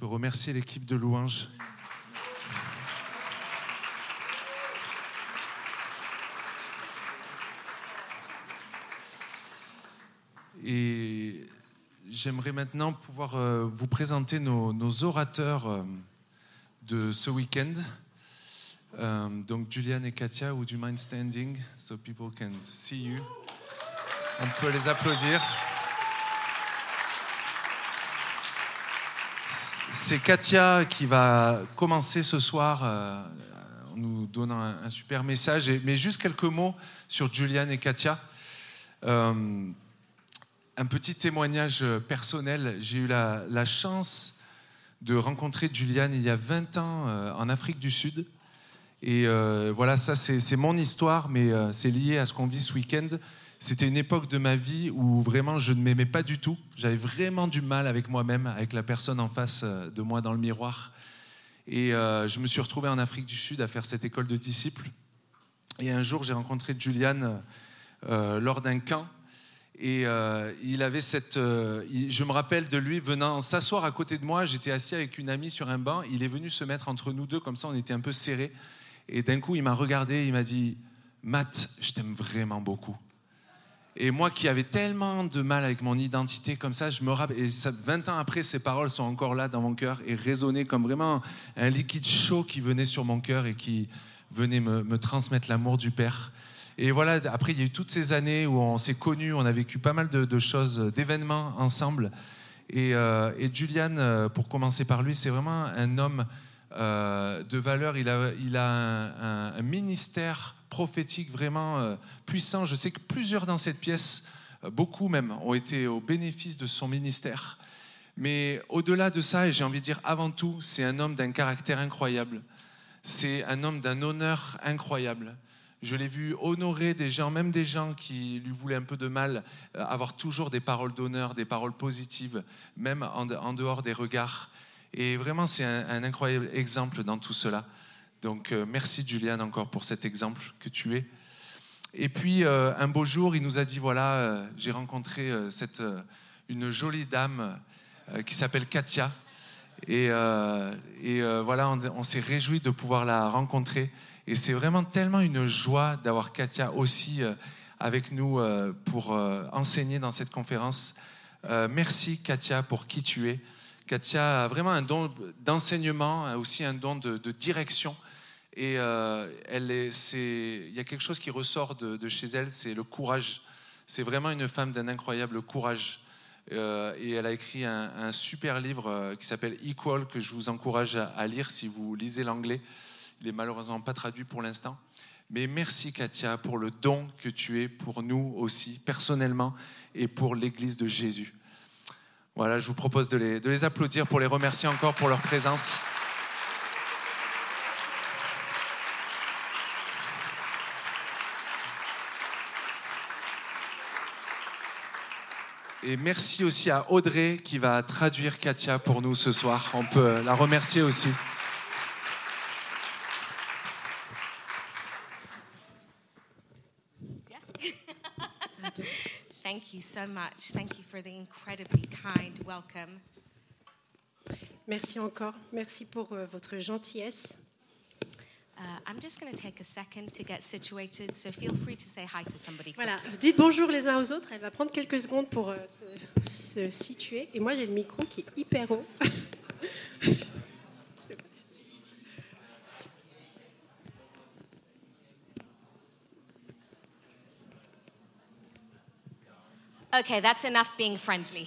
peux remercier l'équipe de louanges. Et j'aimerais maintenant pouvoir vous présenter nos orateurs de ce week-end. Donc Julian et Katia, would you mind standing so people can see you? On peut les applaudir. C'est Katia qui va commencer ce soir en nous donnant un super message. Mais juste quelques mots sur Julian et Katia. Un petit témoignage personnel. J'ai eu la chance de rencontrer Julian il y a 20 ans en Afrique du Sud. Et voilà, ça c'est mon histoire, mais c'est lié à ce qu'on vit ce week-end. C'était une époque de ma vie où vraiment je ne m'aimais pas du tout. J'avais vraiment du mal avec moi-même, avec la personne en face de moi dans le miroir. Et je me suis retrouvé en Afrique du Sud à faire cette école de disciples. Et un jour, j'ai rencontré Julian lors d'un camp. Et il avait je me rappelle de lui venant s'asseoir à côté de moi. J'étais assis avec une amie sur un banc. Il est venu se mettre entre nous deux, comme ça on était un peu serrés. Et d'un coup, il m'a regardé, il m'a dit « Matt, je t'aime vraiment beaucoup ». Et moi qui avais tellement de mal avec mon identité comme ça, je me rappelle, et 20 ans après, ces paroles sont encore là dans mon cœur et résonnaient comme vraiment un liquide chaud qui venait sur mon cœur et qui venait me transmettre l'amour du Père. Et voilà, après, il y a eu toutes ces années où on s'est connus, on a vécu pas mal de choses, d'événements ensemble. Et Julian, pour commencer par lui, c'est vraiment un homme de valeur. Il a un ministère prophétique vraiment puissant. Je sais que plusieurs dans cette pièce, beaucoup même, ont été au bénéfice de son ministère. Mais au-delà de ça, et j'ai envie de dire avant tout, c'est un homme d'un caractère incroyable. C'est un homme d'un honneur incroyable. Je l'ai vu honorer des gens, même des gens qui lui voulaient un peu de mal, avoir toujours des paroles d'honneur, des paroles positives, même en dehors des regards. Et vraiment, c'est un incroyable exemple dans tout cela. Donc, merci Julian encore pour cet exemple que tu es. Et puis, un beau jour, il nous a dit, voilà, j'ai rencontré une jolie dame qui s'appelle Katia. Et voilà, on s'est réjouis de pouvoir la rencontrer. Et c'est vraiment tellement une joie d'avoir Katia aussi avec nous pour enseigner dans cette conférence. Merci Katia pour qui tu es. Katia a vraiment un don d'enseignement, aussi un don de direction. Et il y a quelque chose qui ressort de chez elle, c'est le courage. C'est vraiment une femme d'un incroyable courage. Et elle a écrit un super livre qui s'appelle Equal, que je vous encourage à lire si vous lisez l'anglais. Il n'est malheureusement pas traduit pour l'instant. Mais merci Katia pour le don que tu es pour nous aussi, personnellement, et pour l'Église de Jésus. Voilà, je vous propose de les applaudir pour les remercier encore pour leur présence. Et merci aussi à Audrey qui va traduire Katia pour nous ce soir. On peut la remercier aussi. Thank you so much. Thank you for the incredibly kind welcome. Merci encore. Merci pour votre gentillesse. I'm just going to take a second to get situated, so feel free to say hi to somebody. Voilà, dites bonjour les uns aux autres. Elle va prendre quelques secondes pour se situer. Et moi, j'ai le micro qui est hyper haut. Okay, that's enough being friendly.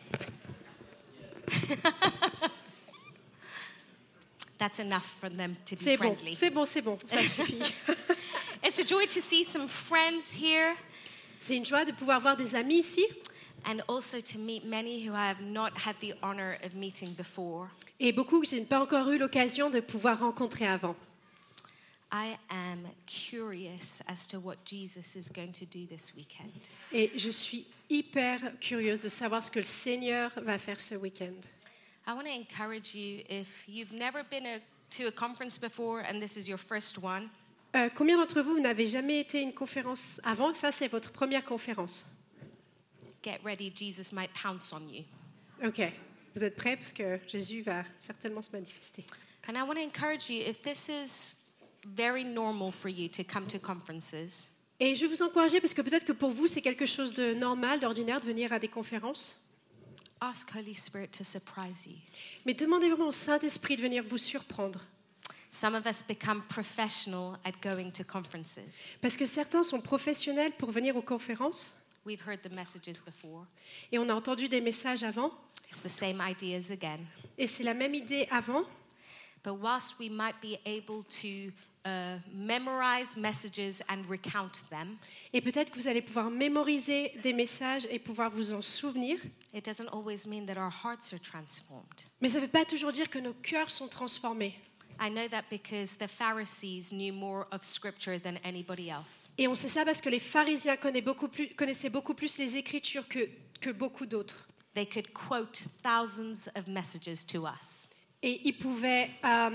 That's enough for them to be friendly. C'est bon, ça suffit. It's a joy to see some friends here. C'est une joie de pouvoir voir des amis ici. And also to meet many who I have not had the honor of meeting before. Et beaucoup que je n'ai pas encore eu l'occasion de pouvoir rencontrer avant. I am curious as to what Jesus is going to do this weekend. Et je suis hyper curieuse de savoir ce que le Seigneur va faire ce week-end. I want to encourage you, if you've never been to a conference before and this is your first one. Combien d'entre vous n'avez jamais été à une conférence avant? Ça, c'est votre première conférence. Get ready, Jesus might pounce on you. Ok. Vous êtes prêts parce que Jésus va certainement se manifester. And I want to encourage you, if this is very normal for you to come to conferences, Et je vais vous encourager parce que peut-être que pour vous, c'est quelque chose de normal, d'ordinaire, de venir à des conférences. ask Holy Spirit to surprise you. Mais demandez vraiment au Saint-Esprit de venir vous surprendre. Some of us become professional at going to conferences. Parce que certains sont professionnels pour venir aux conférences. We've heard the messages before. Et on a entendu des messages avant. It's the same ideas again. Et c'est la même idée avant. But whilst we might be able to memorize messages and recount them, Et peut-être que vous allez pouvoir mémoriser des messages et pouvoir vous en souvenir. it doesn't always mean that our hearts are transformed. Mais ça ne veut pas toujours dire que nos cœurs sont transformés. I know that because the Pharisees knew more of Scripture than anybody else. Et on sait ça parce que les pharisiens connaissaient beaucoup plus les Écritures que beaucoup d'autres. They could quote thousands of messages to us. Et ils pouvaient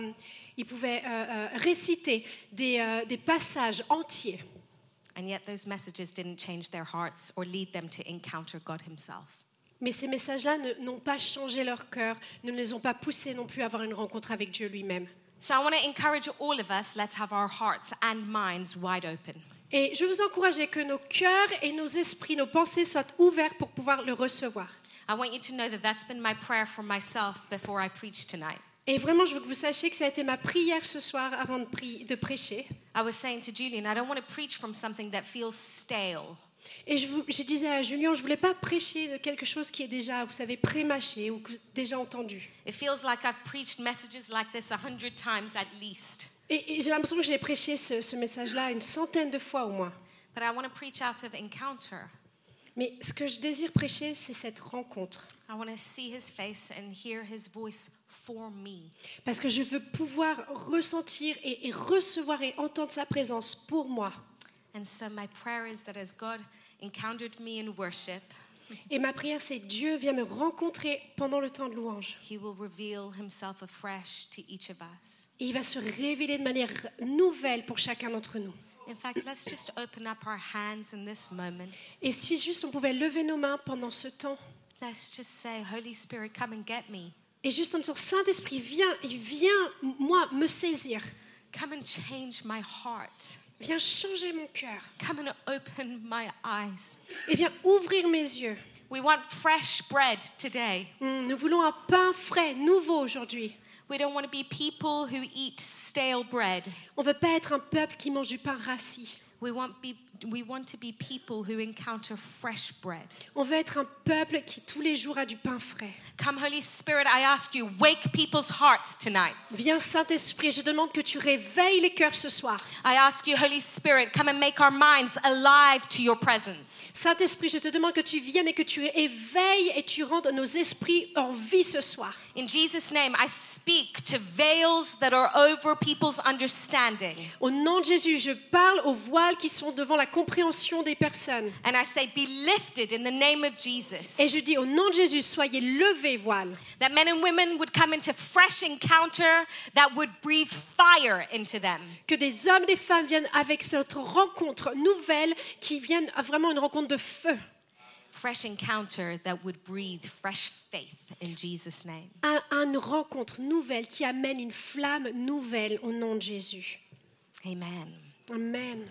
réciter des passages entiers. And yet those messages didn't change their hearts or lead them to encounter God himself. Mais ces messages-là n'ont pas changé leur cœur, ne les ont pas poussés non plus à avoir une rencontre avec Dieu lui-même. So I want to encourage all of us, let's have our hearts and minds wide open. Et je veux vous encourager que nos cœurs et nos esprits, nos pensées soient ouverts pour pouvoir le recevoir. I want you to know that that's been my prayer for myself before I preach tonight. Et vraiment, je veux que vous sachiez que ça a été ma prière ce soir avant de prêcher. I was saying to Julian, I don't want to preach from something that feels stale. Et je disais à Julien, je ne voulais pas prêcher de quelque chose qui est déjà, vous savez, pré-mâché ou déjà entendu. It feels like I've preached messages like this 100 times at least. Et j'ai l'impression que j'ai prêché ce message-là 100 de fois au moins. But I want to preach out of encounter. Mais ce que je désire prêcher, c'est cette rencontre. I want to see his face and hear his voice for me. Parce que je veux pouvoir ressentir et recevoir et entendre sa présence pour moi. And so my prayer is that as God encountered me in worship, Et ma prière, c'est Dieu vient me rencontrer pendant le temps de louange. he will reveal himself afresh to each of us. Et il va se révéler de manière nouvelle pour chacun d'entre nous. In fact, let's just open up our hands in this moment. Et si juste on pouvait lever nos mains pendant ce temps, Let's just say, Holy Spirit, come and get me. et juste en disant, Saint-Esprit, viens, moi, me saisir. Come and change my heart. Viens changer mon cœur. Come and open my eyes. Et viens ouvrir mes yeux. We want fresh bread today. Nous voulons un pain frais, nouveau aujourd'hui. We don't want to be people who eat stale bread. On ne veut pas être un peuple qui mange du pain rassis. We want to be people who encounter fresh bread. On veut être un peuple qui tous les jours a du pain frais. Come, Holy Spirit, I ask you, wake people's hearts tonight. Viens Saint-Esprit, je demande que tu réveilles les cœurs ce soir. I ask you, Holy Spirit, come and make our minds alive to your presence. Saint-Esprit, je te demande que tu viennes et que tu éveilles et tu rendes nos esprits en vie ce soir. In Jesus' name, I speak to veils that are over people's understanding. Au nom de Jésus, je parle aux voiles qui sont devant la compréhension des personnes. And I say, be lifted in the name of Jesus. Et je dis au nom de Jésus, soyez levés, voiles. That men and women would come into fresh encounter that would breathe fire into them. Que des hommes et des femmes viennent avec cette rencontre nouvelle qui vienne à vraiment une rencontre de feu. Fresh encounter that would breathe fresh faith in Jesus' name. Une rencontre nouvelle qui amène une flamme nouvelle au nom de Jésus. Amen. Amen.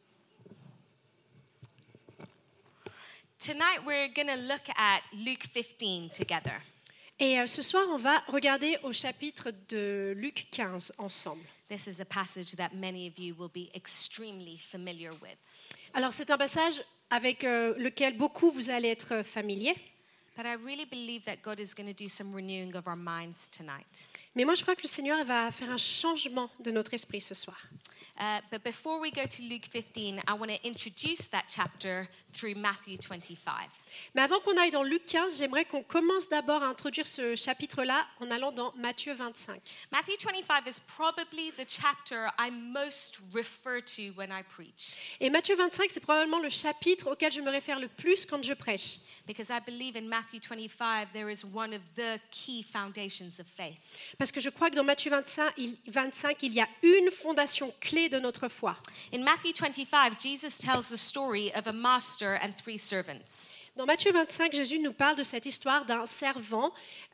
Tonight we're going to look at Luke 15 together. Et ce soir, on va regarder au chapitre de Luc 15 ensemble. This is a passage that many of you will be extremely familiar with. Alors, c'est un passage avec lequel beaucoup vous allez être familiers. But I really believe that God is going to do some renewing of our minds tonight. Mais moi, je crois que le Seigneur va faire un changement de notre esprit ce soir. But before we go to Luke 15, I want to introduce that chapter through Matthew 25. Mais avant qu'on aille dans Luc 15, j'aimerais qu'on commence d'abord à introduire ce chapitre-là en allant dans Matthieu 25. Matthew 25 is probably the chapter I most refer to when I preach. Et Matthieu 25, c'est probablement le chapitre auquel je me réfère le plus quand je prêche. Because I believe in Matthew 25 there is one of the key foundations of faith. Parce parce que je crois que dans Matthieu 25, il y a une fondation clé de notre foi. In Matthew 25, Jesus tells the story of a master and 3 servants. Dans Matthieu 25, Jésus nous parle de cette histoire d'un servant,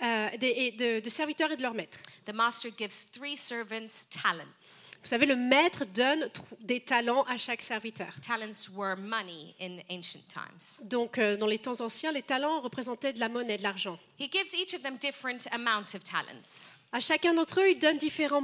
de serviteurs et de leur maître. The master gives 3 servants talents. Vous savez, le maître donne des talents à chaque serviteur. Talents were money in ancient times. Donc, dans les temps anciens, les talents représentaient de la monnaie, de l'argent. He gives each of them different amount of talents. À chacun d'entre eux, il donne différents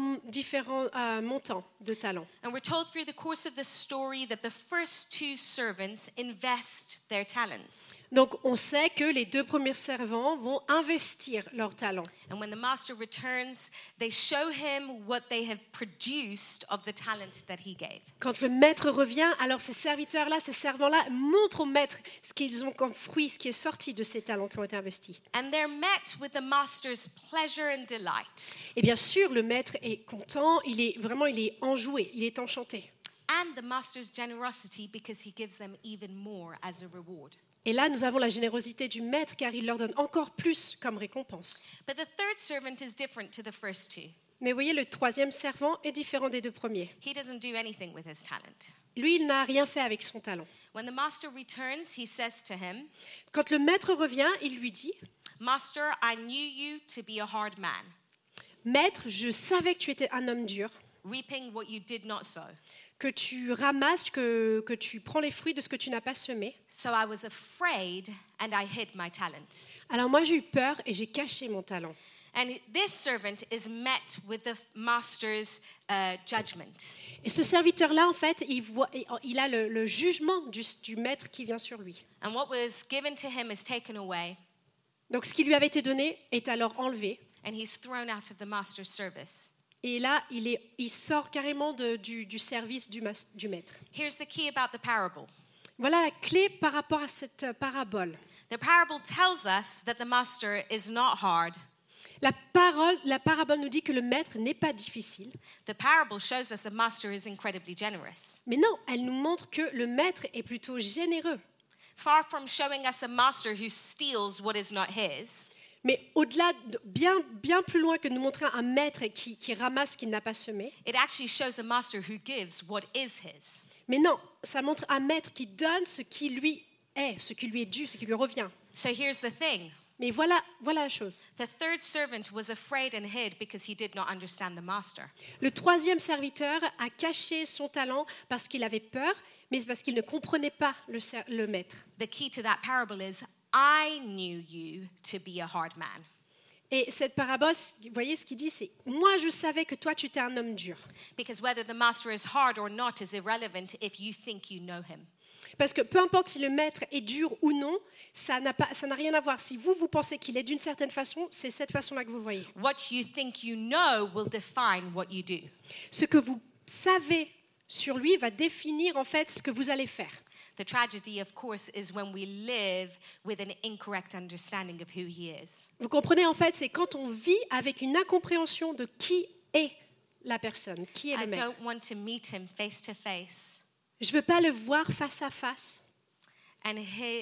montants de talents. And we're told through the course of the story that the first 2 servants invest their talents. Donc, on sait que les 2 premiers servants vont investir leurs talents. And when the master returns, they show him what they have produced of the talent that he gave. Quand le maître revient, alors ces serviteurs-là, ces servants-là montrent au maître ce qu'ils ont comme fruit, ce qui est sorti de ces talents qui ont été investis. And they're met with the master's pleasure and delight. Et bien sûr, le maître est content, il est enjoué, il est enchanté. And the master's generosity because he gives them even more as a reward. Et là, nous avons la générosité du maître car il leur donne encore plus comme récompense. But the third servant is different to the first 2. Mais vous voyez, le 3e servant est différent des 2 premiers. He doesn't do anything with his talent. Lui, il n'a rien fait avec son talent. When the master returns, he says to him, Quand le maître revient, il lui dit, Master, I knew you to be a hard man, Maître, je savais que tu étais un homme dur, reaping what you did not sow. que tu ramasses, que tu prends les fruits de ce que tu n'as pas semé. So I was afraid and I hid my talent. Alors moi, j'ai eu peur et j'ai caché mon talent. And this servant is met with the master's judgment. Et ce serviteur-là, en fait, il a le jugement du maître qui vient sur lui. And what was given to him is taken away, Donc ce qui lui avait été donné est alors enlevé. and he's thrown out of the master's service. Et là, il sort carrément du service du maître. Here's the key about the parable. Voilà la clé par rapport à cette parabole. The parable tells us that the master is not hard. La parabole nous dit que le maître n'est pas difficile. The parable shows us a master is incredibly generous. Mais non, elle nous montre que le maître est plutôt généreux. Far from showing us a master who steals what is not his, Mais au-delà, bien plus loin que nous montrer un maître qui ramasse ce qu'il n'a pas semé. it actually shows a master who gives what is his. Mais non, ça montre un maître qui donne ce qui lui est dû, ce qui lui revient. So here's the thing. Mais voilà la chose. The third servant was afraid and hid because he did not understand the master. Le 3e serviteur a caché son talent parce qu'il avait peur, mais parce qu'il ne comprenait pas le maître. The key to that parable is, I knew you to be a hard man. Et cette parabole, vous voyez ce qu'il dit, c'est « Moi, je savais que toi, tu étais un homme dur. Because whether the master is hard or not is irrelevant if you think you know him. » Parce que peu importe si le maître est dur ou non, ça n'a rien à voir. Si vous pensez qu'il est d'une certaine façon, c'est cette façon-là que vous le voyez. What you think you know will define what you do. Ce que vous savez sur lui va définir en fait ce que vous allez faire. The tragedy, of course, is when we live with an incorrect understanding of who he is. Vous comprenez en fait, c'est quand on vit avec une incompréhension de qui est la personne, qui est I le maître. don't want to meet him face to face Je ne veux pas le voir face à face and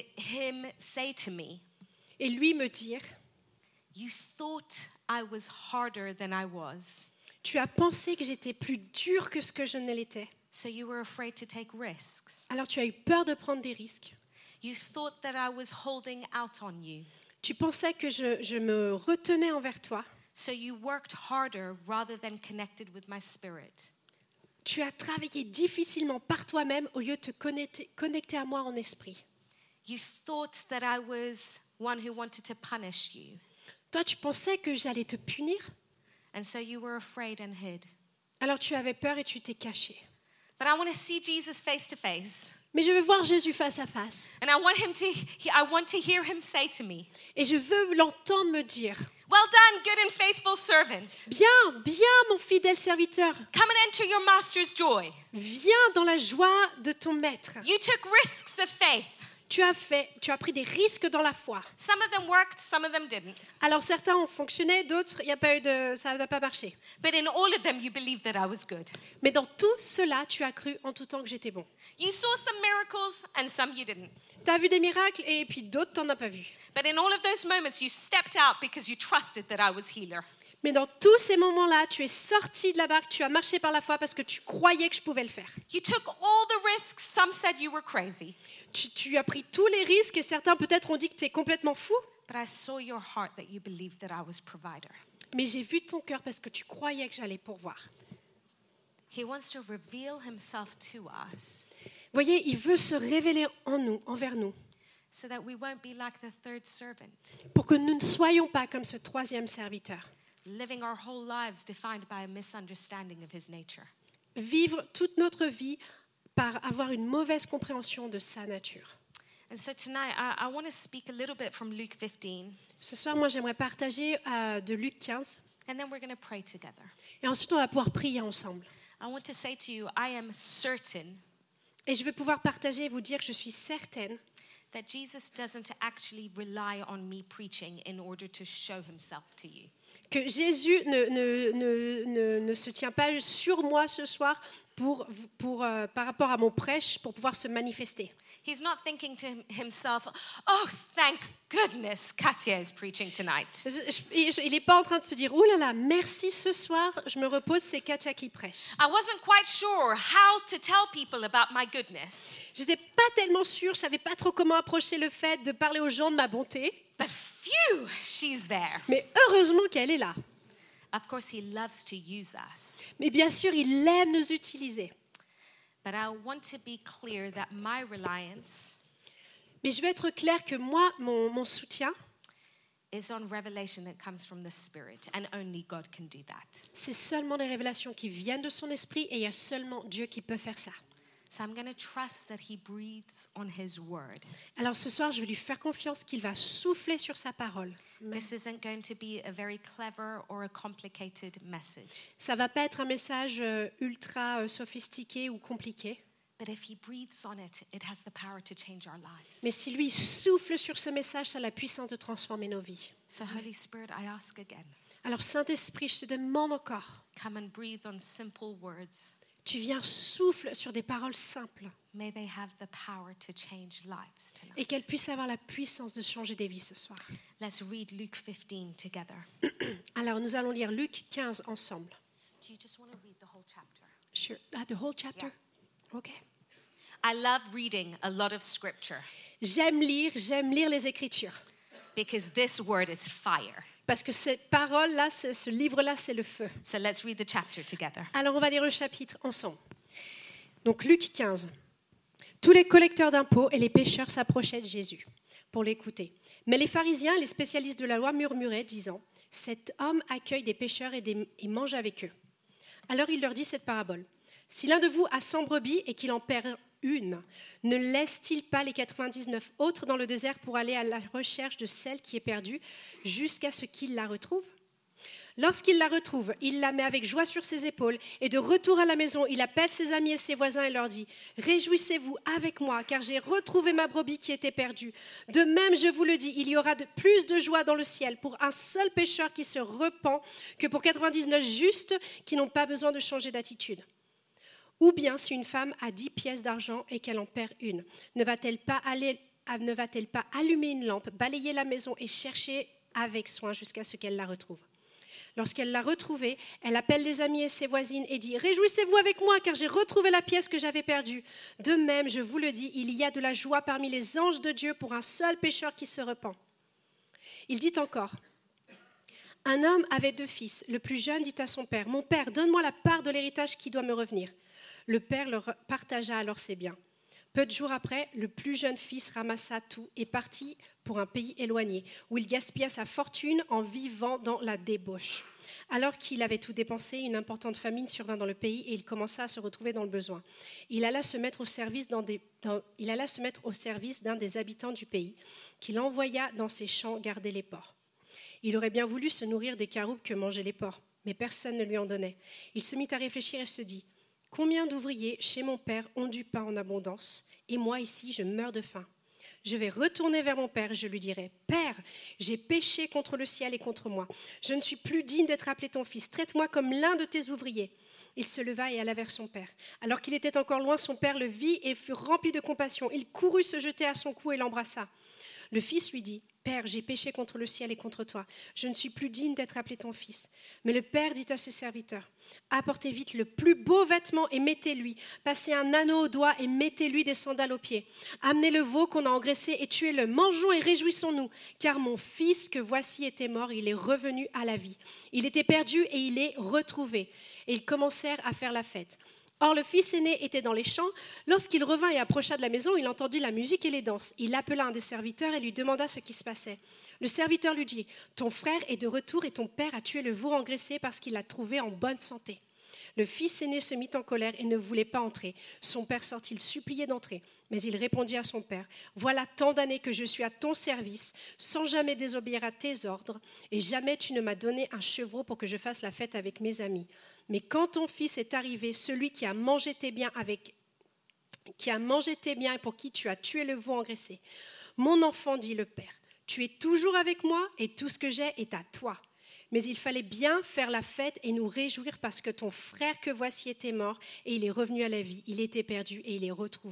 him say to me, et lui me dire you thought I was harder than I was, « Tu as pensé que j'étais plus dur que ce que je ne l'étais. so you were afraid to take risks. Alors tu as eu peur de prendre des risques. You thought that I was holding out on you, Tu pensais que je me retenais envers toi. so you worked harder rather than connected with my spirit. Tu as travaillé difficilement par toi-même au lieu de te connecter à moi en esprit. You thought that I was one who wanted to punish you, Toi, tu pensais que j'allais te punir. and so you were afraid and hid. Alors tu avais peur et tu t'es caché. But I want to see Jesus face to face. Mais je veux voir Jésus face à face. And I want to hear him say to me, Et je veux l'entendre me dire well done, good and faithful servant. « Bien, bien, mon fidèle serviteur. Come and enter your master's joy. Viens dans la joie de ton maître. You took risks of faith. Tu as pris des risques dans la foi. Some of them worked, some of them didn't. Alors certains ont fonctionné, d'autres, ça n'a pas marché. But in all of them, you believed that I was good. Mais dans tout cela, tu as cru en tout temps que j'étais bon. You saw some miracles and some you didn't. Tu as vu des miracles et puis d'autres, tu n'en as pas vu. But in all of those moments, you stepped out because you trusted that I was healer. Mais dans tous ces moments-là, tu es sorti de la barque, tu as marché par la foi parce que tu croyais que je pouvais le faire. You took all the risks. Some said you were crazy. Tu as pris tous les risques et certains peut-être ont dit que tu es complètement fou. But I saw your heart that you believed that I was provider. Mais j'ai vu ton cœur parce que tu croyais que j'allais pourvoir. He wants to reveal himself to us Vous voyez, il veut se révéler en nous, envers nous, so that we won't be like the third servant, pour que nous ne soyons pas comme ce troisième serviteur. living our whole lives defined by a misunderstanding of his nature. Vivre toute notre vie par avoir une mauvaise compréhension de sa nature. And so tonight, I want to speak a little bit from Luke 15, Ce soir, moi, j'aimerais partager de Luc 15. and then we're going to pray together. Et ensuite, on va pouvoir prier ensemble. I want to say to you, I am certain Et je vais pouvoir partager et vous dire que je suis certaine that Jesus doesn't actually rely on me preaching in order to show himself to you. que Jésus ne se tient pas sur moi ce soir par rapport à mon prêche pour pouvoir se manifester. He's not thinking to himself, oh, thank goodness Katia is preaching tonight. Il n'est pas en train de se dire « Ouh là là, merci ce soir, je me repose, c'est Katia qui prêche. I wasn't quite sure how to tell people about my goodness, » Je n'étais pas tellement sûre, je ne savais pas trop comment approcher le fait de parler aux gens de ma bonté. but phew, she's there. Mais heureusement qu'elle est là. Of course, he loves to use us. Mais bien sûr, il aime nous utiliser. But I want to be clear that my reliance Mais je veux être claire que moi, mon soutien, is on revelation that comes from the Spirit, and only God can do that. c'est seulement des révélations qui viennent de son esprit et il y a seulement Dieu qui peut faire ça. So I'm going to trust that he breathes on his word. Alors ce soir, je vais lui faire confiance qu'il va souffler sur sa parole. This isn't going to be a very clever or a complicated message. Ça va pas être un message ultra sophistiqué ou compliqué. But if he breathes on it, it has the power to change our lives. Mais si lui souffle sur ce message, ça a la puissance de transformer nos vies. So Holy Spirit, I ask again, Alors Saint-Esprit, je te demande encore, come and breathe on simple words. tu viens souffle sur des paroles simples May they have the power to change lives et tonight. qu'elles puissent avoir la puissance de changer des vies ce soir. Let's read Luke 15 together. Alors nous allons lire Luc 15 ensemble. Do you just want to read the whole chapter? Sure. The whole chapter? Ok. I love reading a lot of scripture J'aime lire les Écritures. because this word is fire. Parce que cette parole-là, ce livre-là, c'est le feu. So let's read the chapter together. Alors on va lire le chapitre ensemble. Donc Luc 15. Tous les collecteurs d'impôts et les pécheurs s'approchaient de Jésus pour l'écouter. Mais les pharisiens, les spécialistes de la loi, murmuraient, disant « Cet homme accueille des pécheurs et mange avec eux. » Alors il leur dit cette parabole. « Si l'un de vous a 100 brebis et qu'il en perd une, ne laisse-t-il pas les 99 autres dans le désert pour aller à la recherche de celle qui est perdue jusqu'à ce qu'il la retrouve ? Lorsqu'il la retrouve, il la met avec joie sur ses épaules et de retour à la maison, il appelle ses amis et ses voisins et leur dit « Réjouissez-vous avec moi, car j'ai retrouvé ma brebis qui était perdue. De même, je vous le dis, il y aura plus de joie dans le ciel pour un seul pécheur qui se repent que pour 99 justes qui n'ont pas besoin de changer d'attitude. Ou bien, si une femme a 10 pièces d'argent et qu'elle en perd une, ne va-t-elle pas allumer une lampe, balayer la maison et chercher avec soin jusqu'à ce qu'elle la retrouve ? Lorsqu'elle l'a retrouvée, elle appelle les amis et ses voisines et dit « Réjouissez-vous avec moi, car j'ai retrouvé la pièce que j'avais perdue. De même, je vous le dis, il y a de la joie parmi les anges de Dieu pour un seul pécheur qui se repent. » Il dit encore « Un homme avait 2 fils. Le plus jeune dit à son père « Mon père, donne-moi la part de l'héritage qui doit me revenir. » Le père leur partagea alors ses biens. Peu de jours après, le plus jeune fils ramassa tout et partit pour un pays éloigné, où il gaspilla sa fortune en vivant dans la débauche. Alors qu'il avait tout dépensé, une importante famine survint dans le pays et il commença à se retrouver dans le besoin. Il alla se mettre au service d'un des habitants du pays, qu'il envoya dans ses champs garder les porcs. Il aurait bien voulu se nourrir des caroubes que mangeaient les porcs, mais personne ne lui en donnait. Il se mit à réfléchir et se dit « Combien d'ouvriers chez mon père ont du pain en abondance, et moi ici je meurs de faim. Je vais retourner vers mon père et je lui dirai « Père, j'ai péché contre le ciel et contre moi. Je ne suis plus digne d'être appelé ton fils. Traite-moi comme l'un de tes ouvriers. » Il se leva et alla vers son père. Alors qu'il était encore loin, son père le vit et fut rempli de compassion. Il courut se jeter à son cou et l'embrassa. Le fils lui dit « Père, j'ai péché contre le ciel et contre toi. Je ne suis plus digne d'être appelé ton fils. Mais le Père dit à ses serviteurs, apportez vite le plus beau vêtement et mettez-lui. Passez un anneau au doigt et mettez-lui des sandales aux pieds. Amenez le veau qu'on a engraissé et tuez-le. Mangeons et réjouissons-nous. Car mon fils que voici était mort, il est revenu à la vie. Il était perdu et il est retrouvé. Et ils commencèrent à faire la fête. Or, le fils aîné était dans les champs. Lorsqu'il revint et approcha de la maison, il entendit la musique et les danses. Il appela un des serviteurs et lui demanda ce qui se passait. Le serviteur lui dit, « Ton frère est de retour et ton père a tué le veau engraissé parce qu'il l'a trouvé en bonne santé. » Le fils aîné se mit en colère et ne voulait pas entrer. Son père sortit le supplier d'entrer. Mais il répondit à son père, « Voilà tant d'années que je suis à ton service, sans jamais désobéir à tes ordres, et jamais tu ne m'as donné un chevreau pour que je fasse la fête avec mes amis. Mais quand ton fils est arrivé, celui qui a mangé tes biens et pour qui tu as tué le veau engraissé, mon enfant, dit le père, tu es toujours avec moi et tout ce que j'ai est à toi. Mais il fallait bien faire la fête et nous réjouir parce que ton frère que voici était mort et il est revenu à la vie. Il était perdu et il est retrouvé. »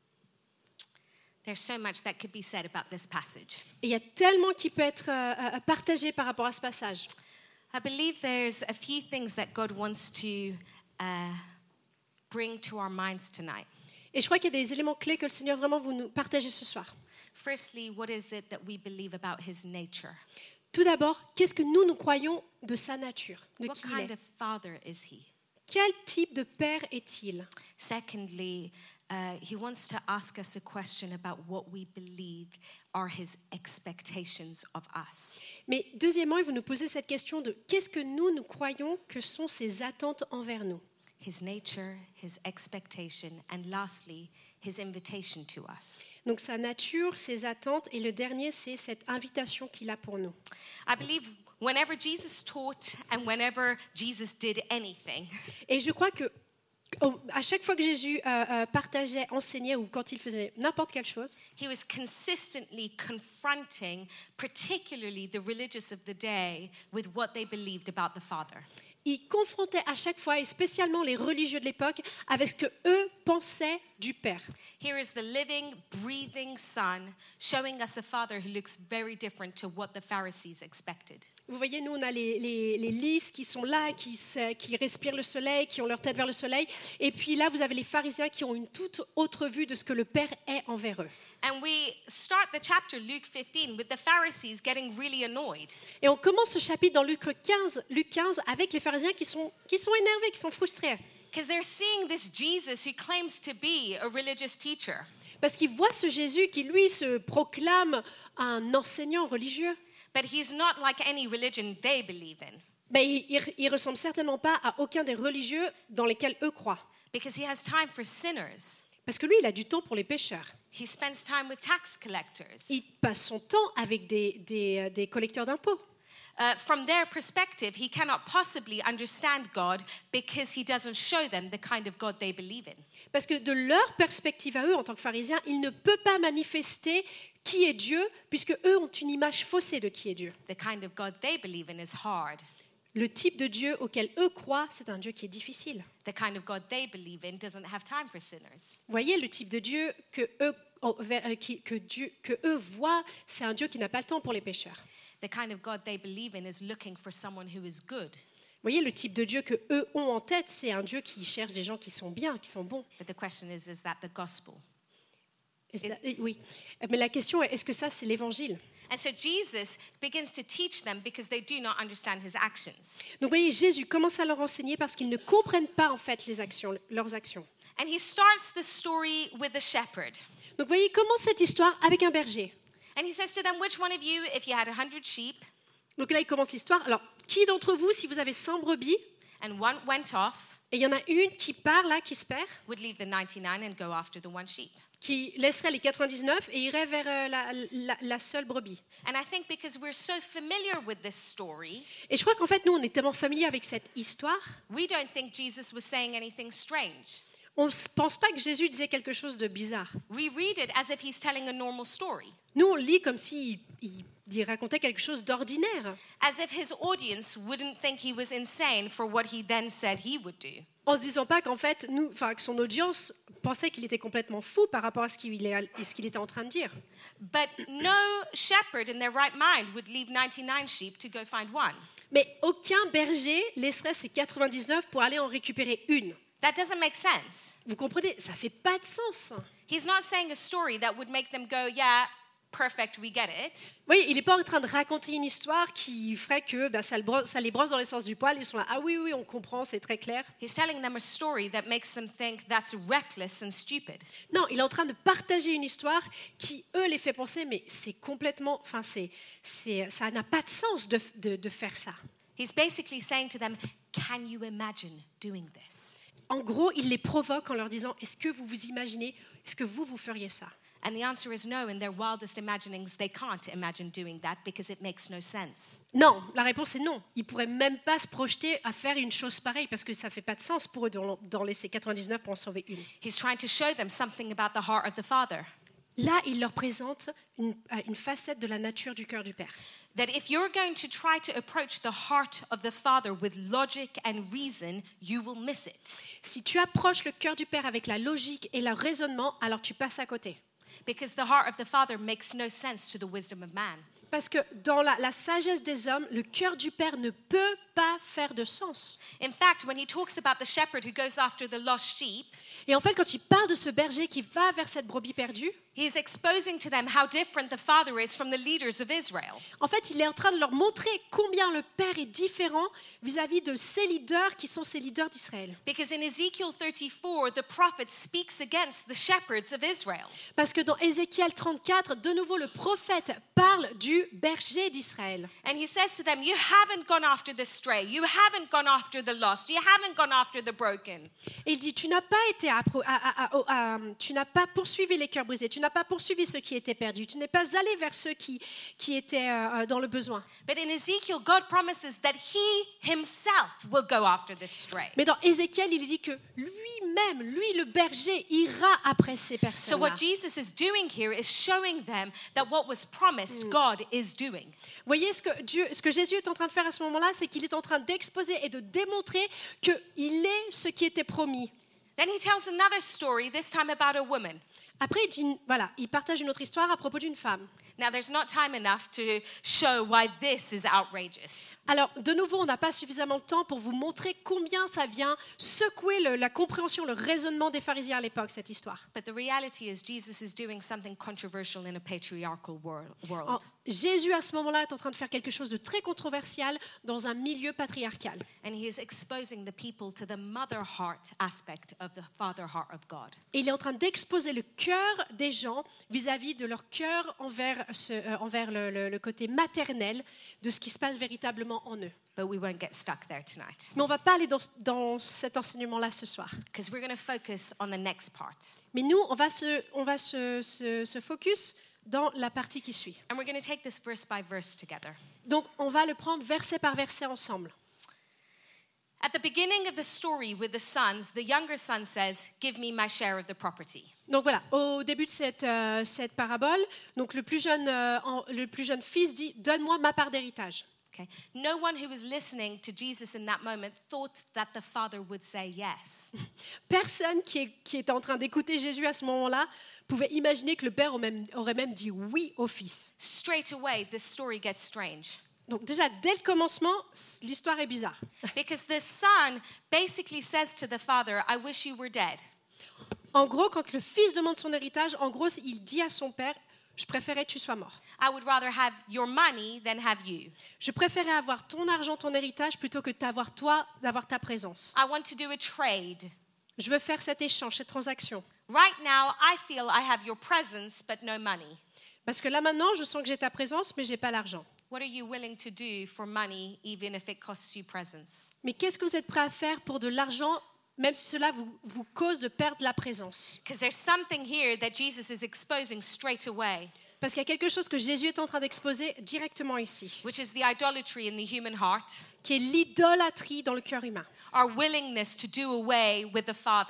There's so much that could be said about this passage. Et il y a tellement qui peut être partagé par rapport à ce passage. I believe there's a few things that God wants to bring to our minds tonight. Et je crois qu'il y a des éléments clés que le Seigneur vraiment veut nous partager ce soir. Firstly, what is it that we believe about his nature? Tout d'abord, qu'est-ce que nous croyons de sa nature, de What qui il kind est? of father is he? Quel type de père est-il? Secondly, he wants to ask us a question about what we believe are his expectations of us. Mais deuxièmement, il veut nous poser cette question de qu'est-ce que nous croyons que sont ses attentes envers nous? His nature, his expectation, and lastly, his invitation to us. Donc sa nature, ses attentes, et le dernier, c'est cette invitation qu'il a pour nous. I believe whenever Jesus taught and whenever Jesus did anything, Et je crois que à chaque fois que Jésus partageait, enseignait ou quand il faisait n'importe quelle chose, he was consistently confronting particularly the religious of the day with what they believed about the Father. il confrontait à chaque fois, et spécialement les religieux de l'époque, avec ce que eux pensaient du Père. Here is the living, breathing Son showing us a Father who looks very different to what the Pharisees expected. Vous voyez, nous, on a les lys qui sont là, qui respirent le soleil, qui ont leur tête vers le soleil. Et puis là, vous avez les pharisiens qui ont une toute autre vue de ce que le Père est envers eux. And we start the chapter, Luke 15, with the Pharisees getting really annoyed. Et on commence ce chapitre dans Luc 15 avec les pharisiens qui sont énervés, qui sont frustrés. Because they're seeing this Jesus who claims to be a religious teacher. Parce qu'ils voient ce Jésus qui, lui, se proclame un enseignant religieux. But he's not like any religion they believe in. Ben, il ne ressemble certainement pas à aucun des religieux dans lesquels eux croient. Because he has time for sinners. Parce que lui, il a du temps pour les pécheurs. He spends time with tax collectors. Il passe son temps avec des collecteurs d'impôts. From their perspective, he cannot possibly understand God because he doesn't show them the kind of God they believe in. Parce que de leur perspective à eux, en tant que pharisiens, il ne peut pas manifester qui est Dieu, puisque eux ont une image faussée de qui est Dieu. The kind of God they believe in is hard. Le type de Dieu auquel eux croient, c'est un Dieu qui est difficile. The kind of God they believe in doesn't have time for sinners. Vous voyez, le type de Dieu que eux voient, c'est un Dieu qui n'a pas le temps pour les pécheurs. The kind of God they believe in is looking for someone who is good. Vous voyez, le type de Dieu que eux ont en tête, c'est un Dieu qui cherche des gens qui sont bien, qui sont bons. But the question is that the gospel? Oui, mais la question est, est-ce que ça, c'est l'évangile? And so Jesus begins to teach them because they do not understand his actions. Donc, vous voyez, Jésus commence à leur enseigner parce qu'ils ne comprennent pas, en fait, leurs actions. And he starts the story with a shepherd. Donc, vous voyez, il commence cette histoire avec un berger. And he says to them, which one of you, if you had 100 sheep, Donc là, il commence l'histoire. Alors, qui d'entre vous, si vous avez 100 brebis, and one went off, et il y en a une qui part là, qui se perd, would leave the 99 and go after the one sheep? qui laisserait les 99 et irait vers la seule brebis. And I think because we're so familiar with this story, Et je crois qu'en fait, nous, on est tellement familiers avec cette histoire, we don't think Jesus was saying anything strange. on ne pense pas que Jésus disait quelque chose de bizarre. We read it as if he's telling a normal story, Nous, on lit comme s'il il racontait quelque chose d'ordinaire, as if his audience wouldn't think he was insane for what he then said he would do. en se disant pas qu'en fait, que son audience pensait qu'il était complètement fou par rapport à ce qu'il était en train de dire. But no shepherd in their right mind would leave 99 sheep to go find one. Mais aucun berger laisserait ses 99 pour aller en récupérer une. That doesn't make sense. Vous comprenez? Ça fait pas de sens. He's not saying a story that would make them go, yeah, perfect, we get it. Oui, il n'est pas en train de raconter une histoire qui ferait que ça les brosse dans les sens du poil. Ils sont là, ah oui, on comprend, c'est très clair. He's telling them a story that makes them think that's reckless and stupid. Non, il est en train de partager une histoire qui, eux, les fait penser, mais c'est complètement, ça n'a pas de sens de faire ça. He's basically saying to them, can you imagine doing this? En gros, il les provoque en leur disant, est-ce que vous vous imaginez, est-ce que vous feriez ça? And the answer is no. In their wildest imaginings, they can't imagine doing that because it makes no sense. Non, la réponse est non. Ils ne pourraient même pas se projeter à faire une chose pareille parce que ça ne fait pas de sens pour eux d'en laisser 99 pour en sauver une. He's trying to show them something about the heart of the Father. Là, il leur présente une facette de la nature du cœur du Père. That if you're going to try to approach the heart of the Father with logic and reason, you will miss it. Si tu approches le cœur du Père avec la logique et le raisonnement, alors tu passes à côté. Because the heart of the Father makes no sense to the wisdom of man. Parce que dans la sagesse des hommes, le cœur du Père ne peut pas faire de sens. In fact, when he talks about the shepherd who goes after the lost sheep, Et en fait, quand il parle de ce berger qui va vers cette brebis perdue, he's exposing to them how different the Father is from the leaders of Israel. en fait, il est en train de leur montrer combien le Père est différent vis-à-vis de ces leaders qui sont ces leaders d'Israël. Because in Ezekiel 34, the prophet speaks against the shepherds of Israel. Parce que dans Ézéchiel 34, de nouveau, le prophète parle du berger d'Israël. And he says to them, you haven't gone after the stray, you haven't gone after the lost, you haven't gone after the broken. Et il dit, tu n'as pas été tu n'as pas poursuivi les cœurs brisés, tu n'as pas poursuivi ceux qui étaient perdus, tu n'es pas allé vers ceux qui étaient dans le besoin. But in Ezekiel, God promises that he himself will go after the stray. Mais dans Ézéchiel, il dit que lui-même, lui le berger, ira après ces So personnes. what Jesus is doing here is showing them that what was promised, God is doing. Vous voyez ce que Jésus est en train de faire à ce moment-là, c'est qu'il est en train d'exposer et de démontrer qu'il est ce qui était promis. Then he tells another story, this time about a woman. Après, il partage une autre histoire à propos d'une femme. Now, there's not time enough to show why this is outrageous. Alors, de nouveau, on n'a pas suffisamment de temps pour vous montrer combien ça vient secouer la compréhension, le raisonnement des pharisiens à l'époque, cette histoire. But the reality is Jesus is doing something controversial in a patriarchal world. Jésus, à ce moment-là, est en train de faire quelque chose de très controversial dans un milieu patriarcal. And he is exposing the people to the mother heart aspect of the father heart of God. Et il est en train d'exposer le cœur des gens vis-à-vis de leur cœur envers le côté maternel de ce qui se passe véritablement en eux. But we won't get stuck there tonight. Mais on ne va pas aller dans cet enseignement-là ce soir. Because we're going to focus on the next part. Mais nous, on va se focus dans la partie qui suit. And we're going to take this verse by verse together. Donc, on va le prendre verset par verset ensemble. At the beginning of the story with the sons, the younger son says, "Give me my share of the property." Donc voilà, au début de cette parabole, donc le plus jeune fils dit, donne-moi ma part d'héritage. Okay. No one who was listening to Jesus in that moment thought that the father would say yes. Personne qui était en train d'écouter Jésus à ce moment-là pouvait imaginer que le père aurait même dit oui au fils. Straight away, this story gets strange. Donc déjà, dès le commencement, l'histoire est bizarre. Because the son basically says to the father, I wish you were dead. En gros, quand le fils demande son héritage, en gros, il dit à son père, je préférais que tu sois mort. I would rather have your money than have you. Je préférais avoir ton argent, ton héritage, plutôt que d'avoir ta présence. I want to do a trade. Je veux faire cet échange, cette transaction. Right now, I feel I have your presence, but no money. Parce que là maintenant, je sens que j'ai ta présence, mais j'ai pas l'argent. What are you willing to do for money, even if it costs you presence? Mais qu'est-ce que vous êtes prêt à faire pour de l'argent, même si cela vous cause de perdre la présence? Because there's something here that Jesus is exposing straight away, Parce qu'il y a quelque chose que Jésus est en train d'exposer directement ici, which is the idolatry in the human heart, qui est l'idolâtrie dans le cœur humain. our willingness to do away with the Father,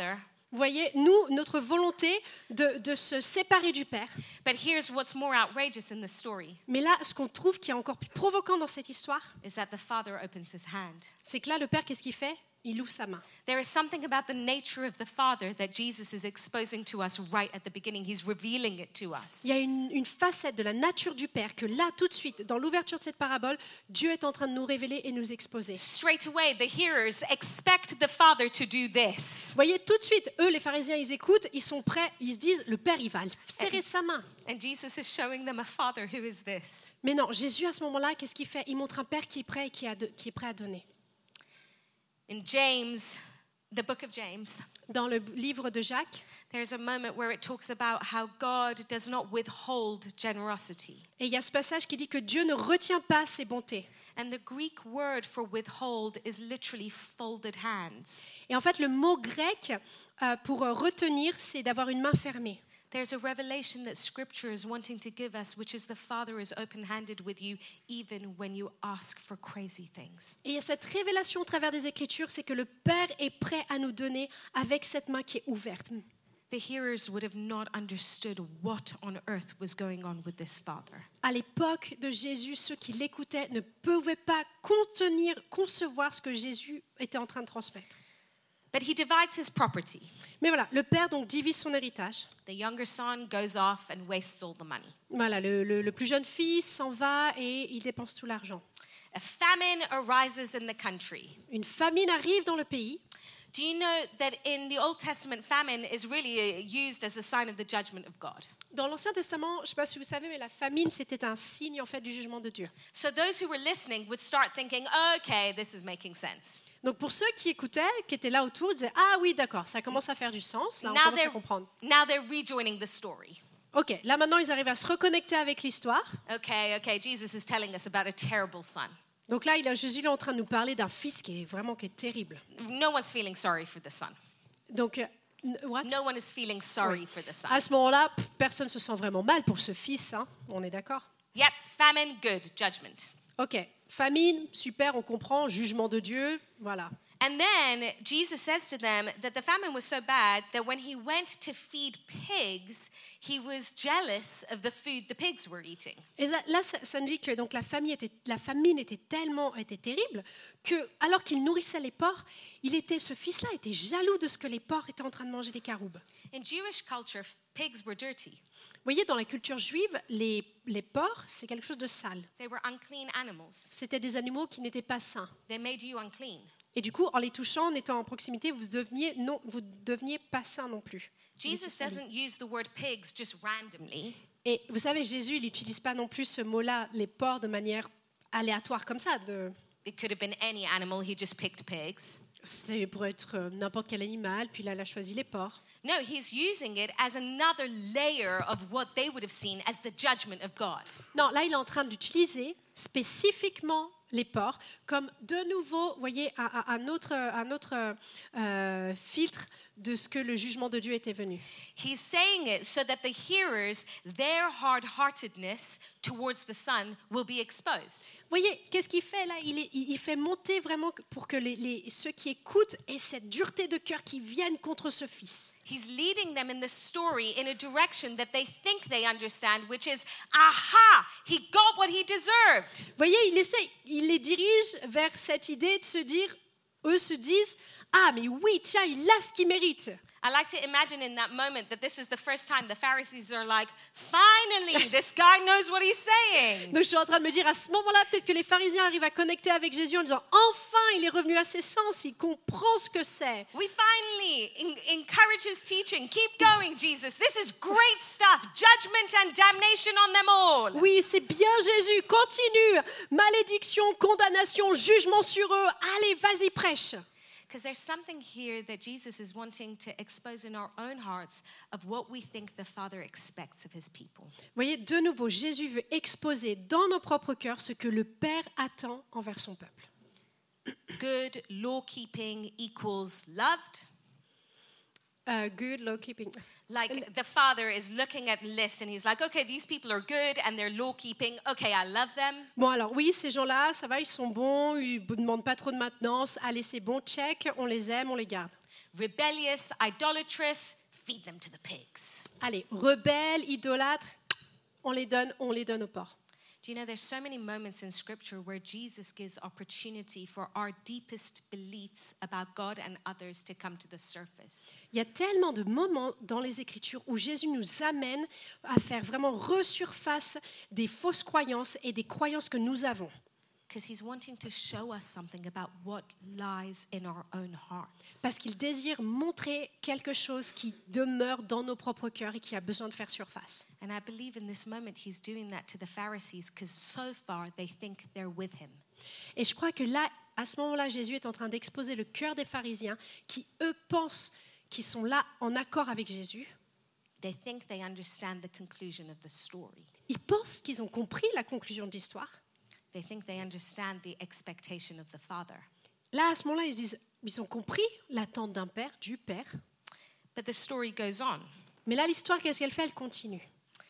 Vous voyez, nous, notre volonté de se séparer du Père. But here's what's more outrageous in the story Mais là, ce qu'on trouve qui est encore plus provoquant dans cette histoire, is that the father opens his hand. c'est que là, le Père, qu'est-ce qu'il fait? Il ouvre sa main. There is something about the nature of the Father that Jesus is exposing to us right at the beginning. He's revealing it to us. Il y a une facette de la nature du Père que là, tout de suite, dans l'ouverture de cette parabole, Dieu est en train de nous révéler et nous exposer. Straight away, the hearers expect the Father to do this. Vous voyez, tout de suite, eux, les pharisiens, ils écoutent, ils sont prêts, ils se disent, le Père, il va serrer sa main. And Jesus is showing them a Father who is this. Mais non, Jésus, à ce moment-là, qu'est-ce qu'il fait? Il montre un Père qui est prêt et qui est prêt à donner. In James, the book of James, Dans le livre de Jacques, there's a moment where it talks about how God does not withhold generosity. et il y a ce passage qui dit que Dieu ne retient pas ses bontés. And the Greek word for withhold is literally folded hands. Et en fait, le mot grec pour retenir, c'est d'avoir une main fermée. There's a revelation that Scripture is wanting to give us, which is the Father is open-handed with you even when you ask for crazy things. Et il y a cette révélation au travers des Écritures, c'est que le Père est prêt à nous donner avec cette main qui est ouverte. The hearers would have not understood what on earth was going on with this Father. À l'époque de Jésus, ceux qui l'écoutaient ne pouvaient pas concevoir ce que Jésus était en train de transmettre. But he divides his property. Mais voilà, le Père donc divise son héritage. The younger son goes off and wastes all the money. Voilà, le plus jeune fils s'en va et il dépense tout l'argent. A famine arises in the country. Une famine arrive dans le pays. Do you know that in the Old Testament, famine is really used as a sign of the judgment of God? Dans l'Ancien Testament, je ne sais pas si vous savez, mais la famine, c'était un signe en fait du jugement de Dieu. So those who were listening would start thinking, okay, this is making sense. Donc pour ceux qui écoutaient, qui étaient là autour, ils disaient « Ah oui, d'accord, ça commence à faire du sens, là on Now commence à comprendre. now they're rejoining the story. » Ok, là maintenant ils arrivent à se reconnecter avec l'histoire. Okay, Jesus is telling us about a terrible son. Donc là, Jésus est en train de nous parler d'un fils qui est terrible. No one's feeling sorry for the son. Donc, what? No one is feeling sorry for the son. À ce moment-là, personne ne se sent vraiment mal pour ce fils, hein. On est d'accord? Yep, famine, good, judgment. Ok, famine, super, on comprend, jugement de Dieu, voilà. And then Jesus says to them that the famine was so bad that when he went to feed pigs, he was jealous of the food the pigs were eating. Et là, ça nous dit que donc, la famine était terrible que, alors qu'il nourrissait les porcs, ce fils-là était jaloux de ce que les porcs étaient en train de manger des caroubes. In Jewish culture, pigs were dirty. Vous voyez, dans la culture juive, les porcs, c'est quelque chose de sale. They were unclean animals. C'était des animaux qui n'étaient pas sains. They made you unclean. Et du coup, en les touchant, en étant en proximité, vous deveniez pas sain non plus. Jesus doesn't use the word pigs just randomly. Et vous savez, Jésus, il n'utilise pas non plus ce mot-là, les porcs, de manière aléatoire comme ça. It could have been any animal, he just picked pigs. C'est pour être n'importe quel animal, puis là, il a choisi les porcs. No, he's using it as another layer of what they would have seen as the judgment of God. Non, là, il est en train d'utiliser spécifiquement les porcs comme de nouveau, vous voyez, un autre filtre de ce que le jugement de Dieu était venu. He's saying it so that the hearers, their hard-heartedness towards the Son will be exposed. Vous voyez, qu'est-ce qu'il fait là? Il fait monter vraiment pour que ceux qui écoutent aient cette dureté de cœur qui viennent contre ce fils. He's leading them in the story in a direction that they think they understand, which is, aha, he got what he deserved. Vous voyez, il les dirige vers cette idée de se dire, eux se disent, ah mais oui, tiens, il a ce qu'il mérite. I like to imagine in that moment that this is the first time the Pharisees are like, finally, this guy knows what he's saying. Donc je suis en train de me dire, à ce moment-là, peut-être que les pharisiens arrivent à connecter avec Jésus en disant, enfin, il est revenu à ses sens, il comprend ce que c'est. We finally encourage his teaching. Keep going, Jesus. This is great stuff. Judgment and damnation on them all. Oui, c'est bien Jésus, continue. Malédiction, condamnation, jugement sur eux. Allez, vas-y, prêche. Because there's something here that Jesus is wanting to expose in our own hearts of what we think the Father expects of his people. Vous voyez, de nouveau, Jésus veut exposer dans nos propres cœurs ce que le Père attend envers son peuple. Good law-keeping equals loved. Good law-keeping. Like the Father is looking at a list and he's like, okay, these people are good and they're law-keeping. Okay, I love them. Bon, alors oui, ces gens-là, ça va, ils sont bons, ils ne demandent pas trop de maintenance. Allez, c'est bon, check, on les aime, on les garde. rebellious, idolatrous, feed them to the pigs. Allez, rebelles, idolâtres, on les donne aux porcs. Do you know there's so many moments in Scripture where Jesus gives opportunity for our deepest beliefs about God and others to come to the surface. Il y a tellement de moments dans les Écritures où Jésus nous amène à faire vraiment resurface des fausses croyances et des croyances que nous avons. Because he's wanting to show us something about what lies in our own hearts. Parce qu'il désire montrer quelque chose qui demeure dans nos propres cœurs et qui a besoin de faire surface. And I believe in this moment he's doing that to the Pharisees because so far they think they're with him. Et je crois que là, à ce moment-là, Jésus est en train d'exposer le cœur des pharisiens qui, eux, pensent qu'ils sont là en accord avec Jésus. They think they understand the conclusion of the story. Ils pensent qu'ils ont compris la conclusion de l'histoire. They think they understand the expectation of the Father. Là, à ce moment-là, ils se disent, ils ont compris l'attente d'un père, du père. But the story goes on. Mais là, l'histoire, qu'est-ce qu'elle fait? Elle continue.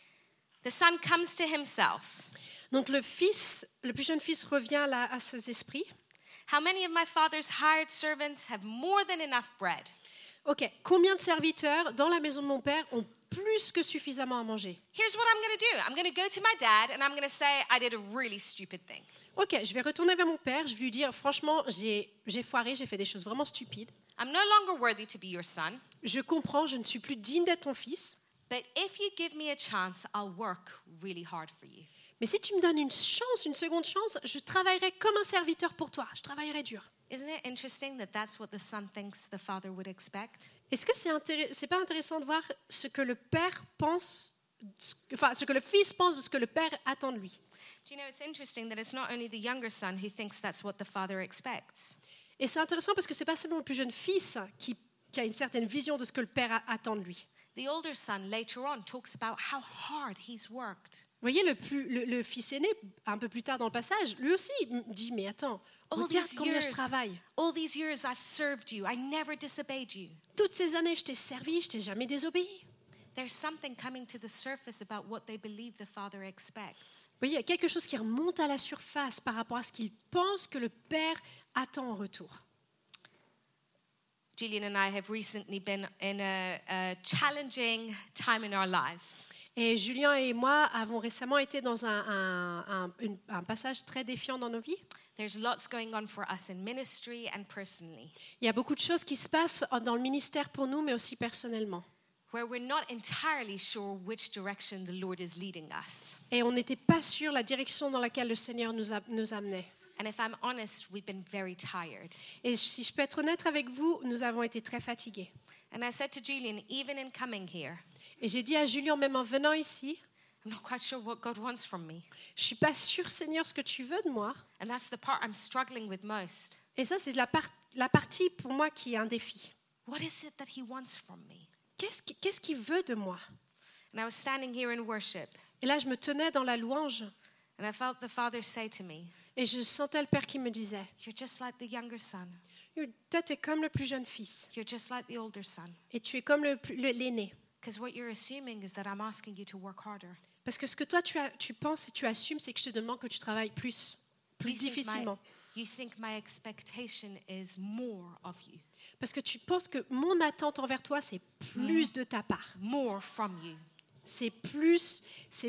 The son comes to himself. Donc le plus jeune fils revient là à ses esprits. How many of my father's hired servants have more than enough bread? Ok, combien de serviteurs dans la maison de mon père ont plus que suffisamment à manger? Here's what I'm going to do. I'm going to go to my dad and I'm going to say I did a really stupid thing. Ok, je vais retourner vers mon père, je vais lui dire, franchement, j'ai foiré, j'ai fait des choses vraiment stupides. I'm no longer worthy to be your son, Je comprends, je ne suis plus digne d'être ton fils. but if you give me a chance, I'll work really hard for you. Mais si tu me donnes une chance, une seconde chance, je travaillerai comme un serviteur pour toi. Je travaillerai dur. Isn't it interesting that that's what the son thinks the father would expect? Est-ce que c'est pas intéressant de voir ce que le père pense, enfin ce que le fils pense de ce que le père attend de lui? Do you know, it's interesting that it's not only the younger son who thinks that's what the father expects. Et c'est intéressant parce que c'est pas seulement le plus jeune fils qui a une certaine vision de ce que le père attend de lui. The older son later on talks about how hard he's worked. Vous voyez, le fils aîné, un peu plus tard dans le passage, lui aussi dit, mais attends, regarde combien je travaille. All these years I've served you. I never disobeyed you. Toutes ces années, je t'ai servi, je t'ai jamais désobéi. There's something coming to the surface about what they believe the father expects. Vous voyez, il y a quelque chose qui remonte à la surface par rapport à ce qu'ils pensent que le père attend en retour. Julian and I have recently been in a challenging time in our lives. Et Julien et moi avons récemment été dans un passage très défiant dans nos vies. There's lots going on for us in ministry and personally, Il y a beaucoup de choses qui se passent dans le ministère pour nous, mais aussi personnellement. where we're not entirely sure which direction the Lord is leading us. Et on n'était pas sûr la direction dans laquelle le Seigneur nous amenait. And if I'm honest, we've been very tired. Et si je peux être honnête avec vous, nous avons été très fatigués. And I said to Julian, even in coming here, Et j'ai dit à Julien, même en venant ici, I'm not quite sure what God wants from me. je suis pas sûre, Seigneur, ce que tu veux de moi. And that's the part I'm struggling with most. Et ça, c'est la partie pour moi qui est un défi. What is it that he wants from me? Qu'est-ce qu'il veut de moi? And I was standing here in worship, Et là, je me tenais dans la louange and I felt the Father say to me, et je sentais le Père qui me disait, you're just like the younger son. toi, tu es comme le plus jeune fils You're just like the older son. et tu es comme l'aîné. Because what you're assuming is that I'm asking you to work harder. Parce que ce que toi, tu penses et tu assumes, c'est que je te demande que tu travailles plus difficilement. You think my expectation is more of you, Parce que tu penses que mon attente envers toi, c'est plus de ta part. more from you. C'est plus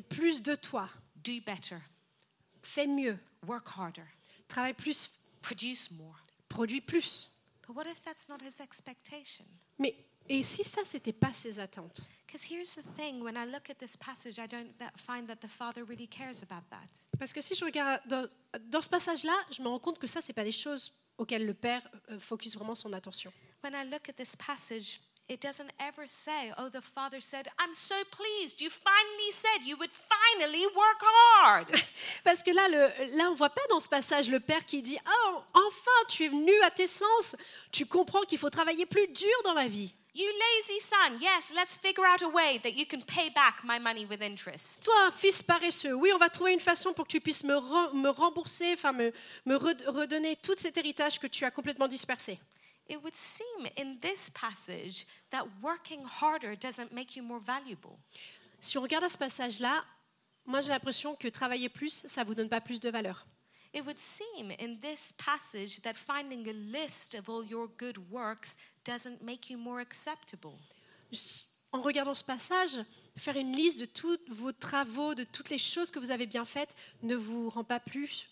de toi. Do better, Fais mieux. work harder, Travaille plus. produce more. Produis plus. But what if that's not his expectation? Mais et si ça, c'était pas ses attentes? Because here's the thing, when I look at this passage, I don't find that the Father really cares about that. Parce que si je regarde dans ce passage-là, je me rends compte que ça, c'est pas des choses auxquelles le Père focus vraiment son attention. When I look at this passage, it doesn't ever say, oh, the Father said, I'm so pleased. You finally said you would finally work hard. Parce que là, on voit pas dans ce passage le Père qui dit « Ah, enfin, tu es venu à tes sens. Tu comprends qu'il faut travailler plus dur dans la vie. You lazy son, yes, let's figure out a way that you can pay back my money with interest. Toi, fils paresseux, oui, on va trouver une façon pour que tu puisses me rembourser, enfin me redonner tout cet héritage que tu as complètement dispersé. » It would seem in this passage that working harder doesn't make you more valuable. Si on regarde à ce passage-là, moi j'ai l'impression que travailler plus, ça ne vous donne pas plus de valeur. It would seem in this passage that finding a list of all your good works doesn't make you more acceptable. En regardant ce passage, faire une liste de tous vos travaux, de toutes les choses que vous avez bien faites, ne vous rend pas plus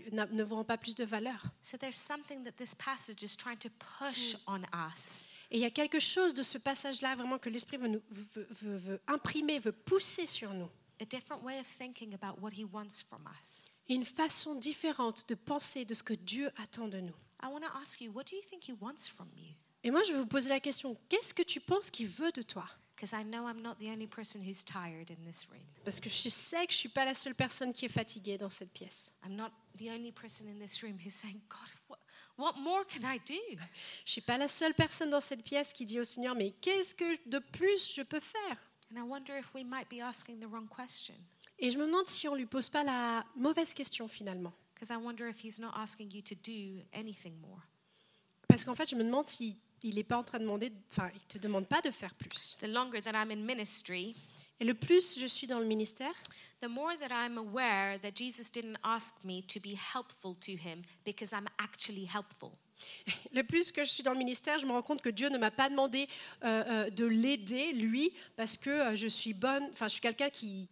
de valeur. So there's something that this passage is trying to push on us. Et il y a quelque chose de ce passage-là vraiment que l'Esprit veut imprimer, veut pousser sur nous. A different way of thinking about what he wants from us. Et une façon différente de penser de ce que Dieu attend de nous. I want to ask you, what do you think he wants from you? Et moi, je vais vous poser la question, qu'est-ce que tu penses qu'il veut de toi ? Because I know I'm not the only person who's tired in this room. Parce que je sais que je ne suis pas la seule personne qui est fatiguée dans cette pièce. I'm not the only person in this room who's saying, God, what more can I do? Je ne suis pas la seule personne dans cette pièce qui dit au Seigneur, mais qu'est-ce que de plus je peux faire ? And I wonder if we might be asking the wrong question. Et je me demande si on ne lui pose pas la mauvaise question finalement. Because I wonder if he's not asking you to do anything more. Parce qu'en fait, je me demande s'il n'est pas en train de demander, enfin, il ne te demande pas de faire plus. The longer that I'm in ministry, Et le plus je suis dans le ministère, the more that I'm aware that Jesus didn't ask me to be helpful to him because I'm actually helpful. le plus que je suis dans le ministère, je me rends compte que Dieu ne m'a pas demandé de l'aider, lui, parce que je suis bonne, enfin, je suis quelqu'un qui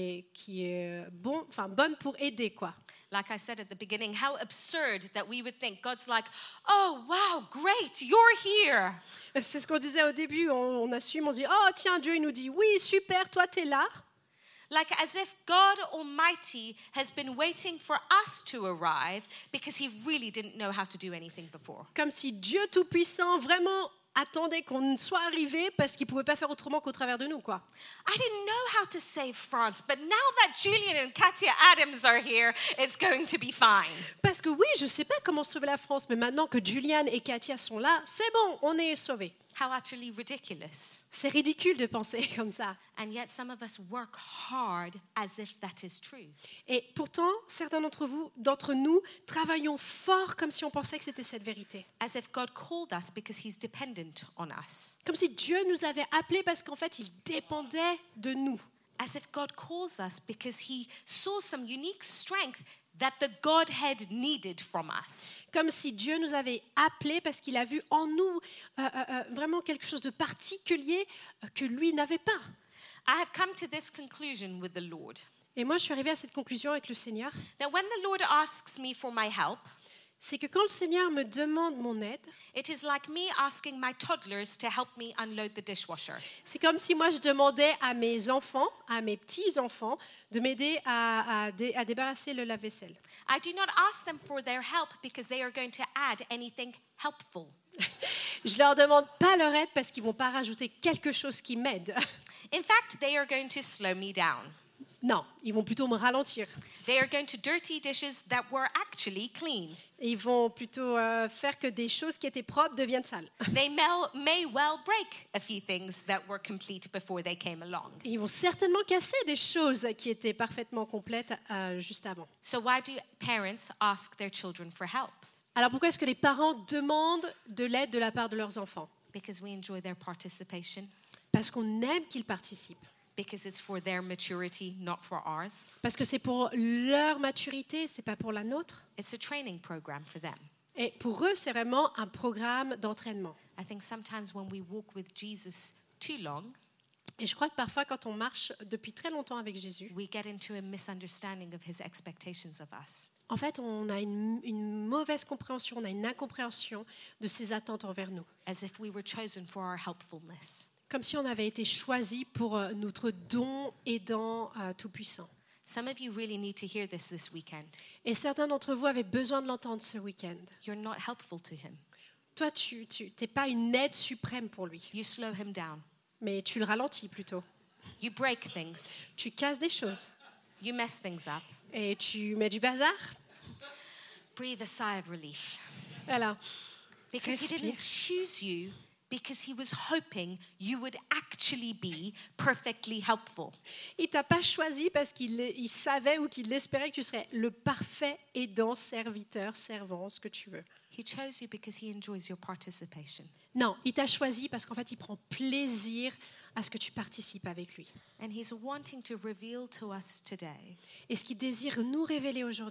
est bon, enfin, bonne pour aider, quoi. Like I said at the beginning, how absurd that we would think God's like, oh, wow, great, you're here. C'est ce qu'on disait au début, on assume, on se dit, oh tiens, Dieu il nous dit, oui, super, toi t'es là. Like as if God Almighty has been waiting for us to arrive because he really didn't know how to do anything before. Comme si Dieu Tout-Puissant vraiment attendait qu'on soit arrivé parce qu'il ne pouvait pas faire autrement qu'au travers de nous, quoi. I didn't know how to save France, but now that Julian and Katia Adams are here, it's going to be fine. Parce que oui, je ne sais pas comment sauver la France, mais maintenant que Julian et Katia sont là, c'est bon, on est sauvés. How utterly ridiculous. C'est ridicule de penser comme ça. And yet some of us work hard as if that is true. Et pourtant, certains d'entre nous, travaillons fort comme si on pensait que c'était cette vérité. As if God called us because he's dependent on us. Comme si Dieu nous avait appelés parce qu'en fait, il dépendait de nous. As if God calls us because he saw some unique strength that the Godhead needed from us. Comme si Dieu nous avait appelés parce qu'il a vu en nous vraiment quelque chose de particulier que lui n'avait pas. I have come to this conclusion with the Lord, Et moi, je suis arrivée à cette conclusion avec le Seigneur. that when the Lord asks me for my help, C'est que quand le Seigneur me demande mon aide, it is like me asking my toddlers to help me unload the dishwasher. c'est comme si moi je demandais à mes enfants, à mes petits-enfants, de m'aider à débarrasser le lave-vaisselle. I do not ask them for their help because they are going to add anything helpful. Je leur demande pas leur aide parce qu'ils vont pas rajouter quelque chose qui m'aide. In fact, they are going to slow me down. Non, ils vont plutôt me ralentir. They are going to dirty dishes that were actually clean. Et ils vont plutôt faire que des choses qui étaient propres deviennent sales. They may well break a few things that were complete before they came along. Et ils vont certainement casser des choses qui étaient parfaitement complètes juste avant. So why do parents ask their children for help? Alors pourquoi est-ce que les parents demandent de l'aide de la part de leurs enfants ? Because we enjoy their participation. Parce qu'on aime qu'ils participent. Because it's for their maturity, not for ours. Parce que c'est pour leur maturité, c'est pas pour la nôtre. It's a training program for them. Et pour eux, c'est vraiment un programme d'entraînement. I think sometimes when we walk with Jesus too long, Et je crois que parfois, quand on marche depuis très longtemps avec Jésus, we get into a misunderstanding of his expectations of us. en fait, on a une mauvaise compréhension, on a une incompréhension de ses attentes envers nous. As if we were chosen for our helpfulness. Comme si on avait été choisi pour notre don aidant tout-puissant. Some of you really need to hear this weekend. Et certains d'entre vous avaient besoin de l'entendre ce week-end. You're not helpful to him. Toi, tu n'es pas une aide suprême pour lui, You slow him down. mais tu le ralentis plutôt. You break things. Tu casses des choses You mess things up. et tu mets du bazar. Breathe a sigh of relief. Voilà. Because he didn't choose you because he was hoping you would actually be perfectly helpful. Il t'a pas choisi parce qu'il savait ou qu'il espérait que tu serais le parfait aidant, serviteur, servant, ce que tu veux. He chose you because he enjoys your participation. Non, il t'a choisi parce qu'en fait, il prend plaisir à ce que tu participes avec lui. And he's wanting to reveal to us today Et ce qu'il désire nous révéler aujourd'hui,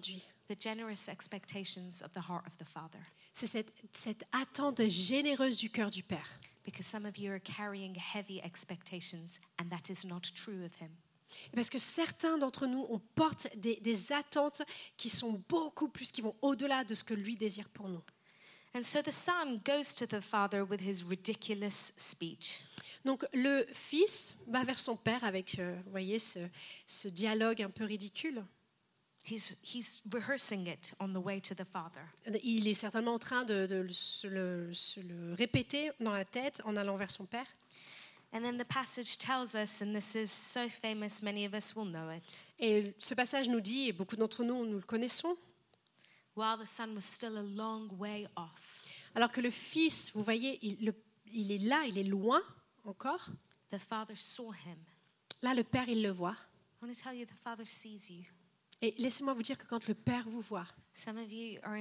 The generous expectations of the heart of the Father. C'est cette attente généreuse du cœur du Père. Because some of you are carrying heavy expectations and that is not true of him. Parce que certains d'entre nous, on porte des attentes qui sont beaucoup plus, qui vont au-delà de ce que lui désire pour nous. And so the son goes to the father with his ridiculous speech. Donc le fils va vers son père avec, vous voyez, ce dialogue un peu ridicule. He's rehearsing it on the way to the father. Il est certainement en train de se le répéter dans la tête en allant vers son père. And then the passage tells us, and this is so famous, many of us will know it. Et ce passage nous dit, et beaucoup d'entre nous, nous le connaissons, While the son was still a long way off, alors que le fils, vous voyez, il est là, il est loin encore. the father saw him. Là, le père, il le voit. I want to tell you, the father sees you. Et laissez-moi vous dire que quand le père vous voit, Some of you are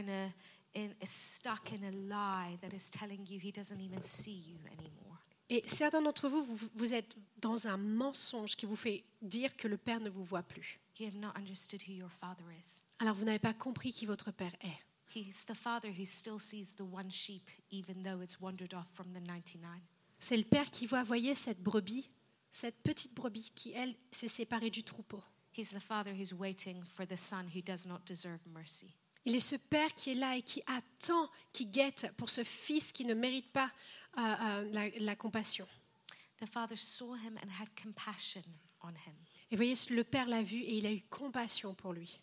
stuck in a lie that is telling you he doesn't even see you anymore. et certains d'entre vous, vous êtes dans un mensonge qui vous fait dire que le père ne vous voit plus. You have not understood who your father is. Alors vous n'avez pas compris qui votre père est. He's the father who still sees the one sheep, even though it's wandered off from the 99. C'est le père qui voit, voyez, cette brebis, cette petite brebis qui, elle, s'est séparée du troupeau. He's the father who's waiting for the son who does not deserve mercy. Il est ce père qui est là et qui attend, qui guette pour ce fils qui ne mérite pas la compassion. The father saw him and had compassion on him. Et voyez, le père l'a vu et il a eu compassion pour lui.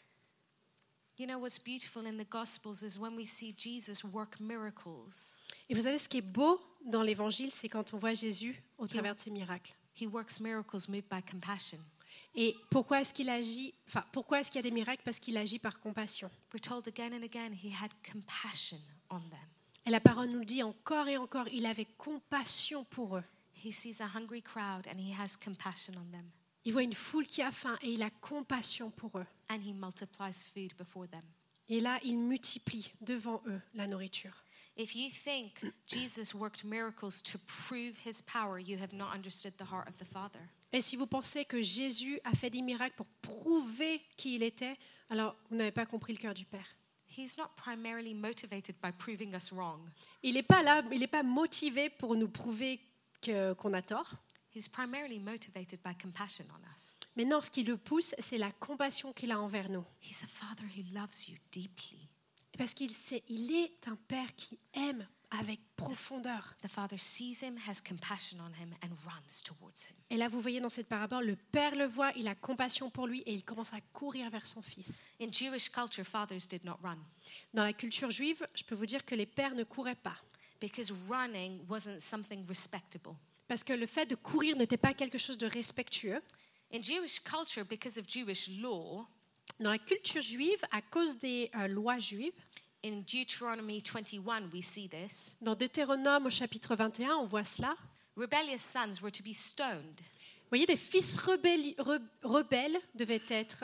You know what's beautiful in the Gospels is when we see Jesus work miracles. Et vous savez, ce qui est beau dans l'Évangile, c'est quand on voit Jésus au travers de ses miracles. He works miracles moved by compassion. Et pourquoi est-ce qu'il agit, pourquoi est-ce qu'il y a des miracles? Parce qu'il agit par compassion. We're told again and again he had compassion on them. Et la parole nous le dit encore et encore, il avait compassion pour eux. He sees a hungry crowd and he has compassion on them. Il voit une foule qui a faim et il a compassion pour eux. And he multiplies food before them. Et là, il multiplie devant eux la nourriture. If you think Jesus worked miracles to prove his power, you have not understood the heart of the Father. Et si vous pensez que Jésus a fait des miracles pour prouver qui il était, alors vous n'avez pas compris le cœur du Père. He's not primarily motivated by proving us wrong. Il n'est pas là, il n'est pas motivé pour nous prouver qu'on a tort. He's primarily motivated by compassion on us. Mais non, ce qui le pousse, c'est la compassion qu'il a envers nous. He's a father who loves you deeply. Parce qu'il est un Père qui aime avec profondeur. The father sees him, has compassion on him, and runs towards him. Et là, vous voyez dans cette parabole, le Père le voit, il a compassion pour lui et il commence à courir vers son fils. In Jewish culture, fathers did not run Dans la culture juive, je peux vous dire que les pères ne couraient pas. because running wasn't something respectable. Parce que le fait de courir n'était pas quelque chose de respectueux. In Jewish culture, because of Jewish law, Dans la culture juive, à cause des lois juives, in Deuteronomy 21, we see this. dans Deutéronome au chapitre 21, on voit cela. Rebellious sons were to be stoned. Vous voyez, des fils rebelles devaient être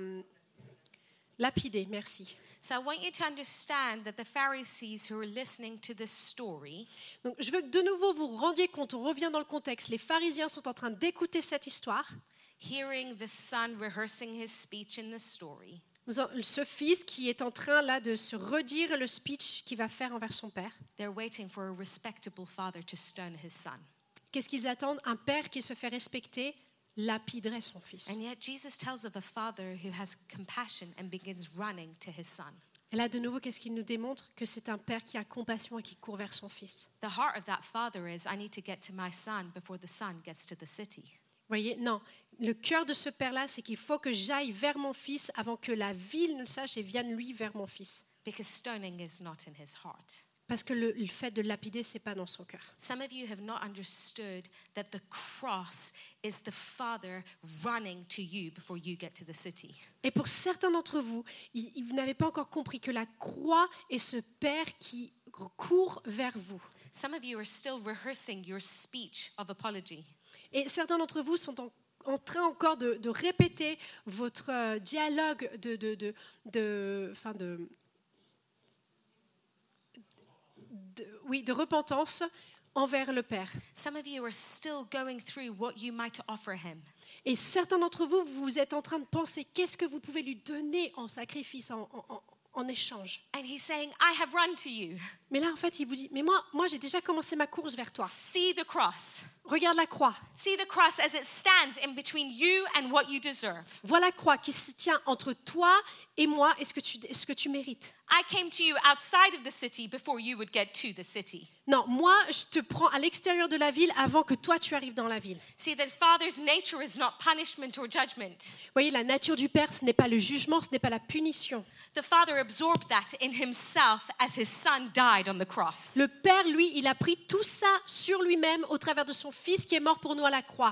lapidés. Merci. So I want you to understand that the Pharisees who are listening to this story Donc, je veux que de nouveau vous rendiez compte, on revient dans le contexte. Les pharisiens sont en train d'écouter cette histoire. hearing the son rehearsing his speech in the story. Ce fils qui est en train là de se redire le speech qu'il va faire envers son père. They're waiting for a respectable father to stone his son. Qu'est-ce qu'ils attendent? Un père qui se fait respecter lapiderait son fils. And yet Jesus tells of a father who has compassion and begins running to his son. Et là, de nouveau, qu'est-ce qu'il nous démontre? Que c'est un père qui a compassion et qui court vers son fils. The heart of that father is, I need to get to my son before the son gets to the city. Vous voyez, non. Le cœur de ce père-là, c'est qu'il faut que j'aille vers mon fils avant que la ville ne le sache et vienne lui vers mon fils. Because stoning is not in his heart. Parce que le fait de lapider, c'est pas dans son cœur. Some of you have not understood that the cross is the Father running to you before you get to the city. Et pour certains d'entre vous, vous n'avez pas encore compris que la croix est ce père qui court vers vous. Some of you are still rehearsing your speech of apology. Et certains d'entre vous sont en train encore de répéter votre dialogue de repentance envers le Père. Some of you are still going through what you might offer him. Et certains d'entre vous, vous êtes en train de penser, qu'est-ce que vous pouvez lui donner en sacrifice, en échange? And he's saying, I have run to you. Mais là, en fait, il vous dit, mais moi j'ai déjà commencé ma course vers toi. See the cross. Regarde la croix. See the cross as it stands in between you and what you deserve. Vois la croix qui se tient entre toi et moi et ce que tu mérites. I came to you outside of the city before you would get to the city. Non, moi, je te prends à l'extérieur de la ville avant que toi, tu arrives dans la ville. See, the Father's nature is not punishment or judgment. Vous voyez, la nature du Père, ce n'est pas le jugement, ce n'est pas la punition. The Father absorbed that in himself as his Son died on the cross. Le Père, lui, il a pris tout ça sur lui-même au travers de son Fils qui est mort pour nous à la croix.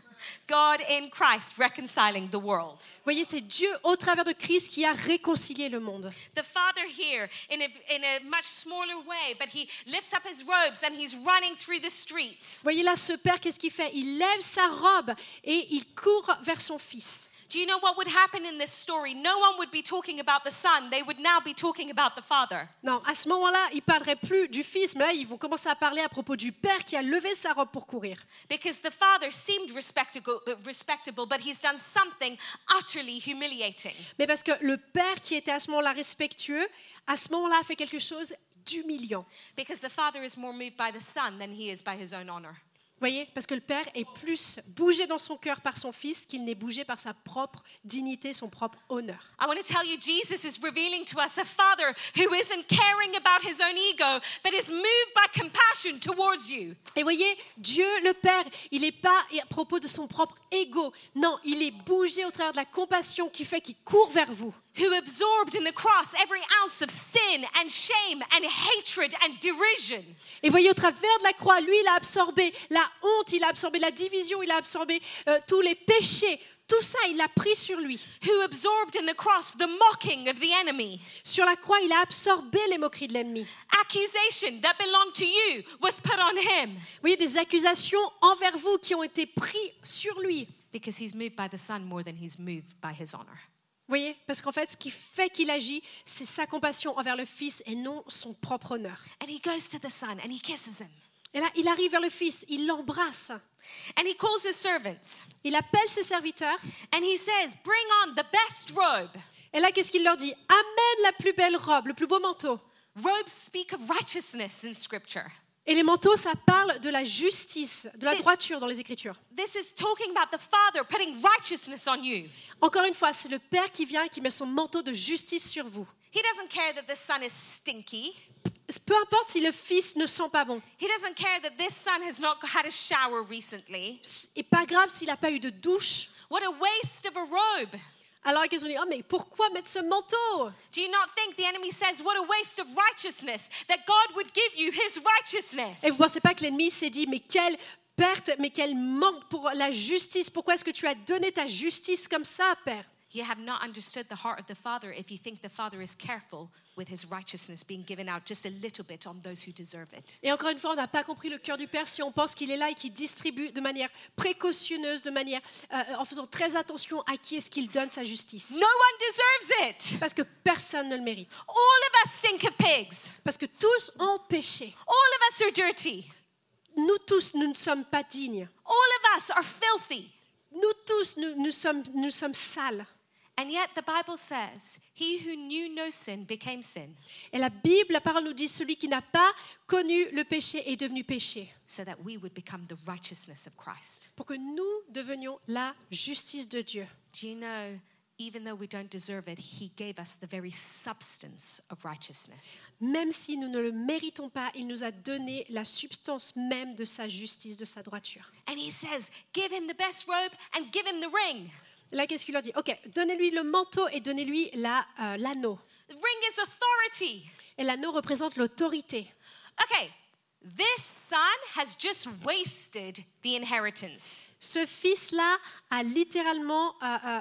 God in Christ reconciling the world. Vous voyez, c'est Dieu au travers de Christ qui a réconcilié le monde. The Father here, in a much smaller way, but he lifts up his robes and he's running through the streets. Vous voyez là, ce Père, qu'est-ce qu'il fait? Il lève sa robe et il court vers son Fils. Do you know what would happen in this story? No one would be talking about the Son. They would now be talking about the Father. Non, à ce moment-là, ils ne parleraient plus du Fils, mais là, ils vont commencer à parler à propos du Père qui a levé sa robe pour courir. Because the Father seemed respectable, but he's done something utterly humiliating. Mais parce que le Père qui était à ce moment-là respectueux, à ce moment-là, a fait quelque chose d'humiliant. Because the Father is more moved by the Son than he is by his own honor. Vous voyez, parce que le Père est plus bougé dans son cœur par son Fils qu'il n'est bougé par sa propre dignité, son propre honneur. I want to tell you, Jesus is revealing to us a Father who isn't caring about his own ego, but is moved by compassion towards you. Et voyez, Dieu le Père, il n'est pas à propos de son propre ego. Non, il est bougé au travers de la compassion qui fait qu'il court vers vous. Who absorbed in the cross every ounce of sin and shame and hatred and derision. Et voyez, au travers de la croix, lui, il a absorbé la honte, il a absorbé la division, il a absorbé tous les péchés. Tout ça, il l'a pris sur lui. Who absorbed in the cross the mocking of the enemy. Sur la croix, il a absorbé les moqueries de l'ennemi. Accusation that belonged to you was put on him. Vous voyez, des accusations envers vous qui ont été prises sur lui. Because he's moved by the Son more than he's moved by his honor. Vous voyez, parce qu'en fait, ce qui fait qu'il agit, c'est sa compassion envers le Fils et non son propre honneur. And he goes to the Son and he kisses him. Et là, il arrive vers le Fils, il l'embrasse. And he calls his servants. Il appelle ses serviteurs. And he says, bring on the best robe. Et là, qu'est-ce qu'il leur dit? Amène la plus belle robe, le plus beau manteau. Robes speak of righteousness in Scripture. Et les manteaux, ça parle de la justice, de la droiture dans les Écritures. This is talking about the Father putting righteousness on you. Encore une fois, c'est le Père qui vient et qui met son manteau de justice sur vous. He doesn't care that the Son is stinky. Peu importe si le Fils ne sent pas bon. He doesn't care that this Son has not had a shower recently. Et pas grave s'il n'a pas eu de douche. What a waste of a robe. Alors ils ont dit, oh mais pourquoi mettre ce manteau? Do you not think the enemy says, what a waste of righteousness, that God would give you his righteousness? Et vous ne pensez pas que l'ennemi s'est dit, mais quelle perte, mais quel manque pour la justice. Pourquoi est-ce que tu as donné ta justice comme ça, Père? You have not understood the heart of the Father if you think the Father is careful with his righteousness being given out just a little bit on those who deserve it. Et encore une fois, on n'a pas compris le cœur du Père si on pense qu'il est là et qu'il distribue de manière précautionneuse, de manière en faisant très attention à qui est-ce qu'il donne sa justice. No one deserves it. Parce que personne ne le mérite. All of us stink of pigs. Parce que tous ont péché. All of us are dirty. Nous tous, nous ne sommes pas dignes. All of us are filthy. Nous tous, nous sommes sales. And yet the Bible says, he who knew no sin became sin. Et la Bible, la parole nous dit, celui qui n'a pas connu le péché est devenu péché. So that we would become the righteousness of Christ. Pour que nous devenions la justice de Dieu. Do you know, even though we don't deserve it, he gave us the very substance of righteousness. Même si nous ne le méritons pas, il nous a donné la substance même de sa justice, de sa droiture. And he says, give him the best robe and give him the ring. Là, qu'est-ce qu'il leur dit? Ok, donnez-lui le manteau et donnez-lui l'anneau. The ring is authority. Et l'anneau représente l'autorité. Okay, this son has just wasted the inheritance. Ce fils-là a littéralement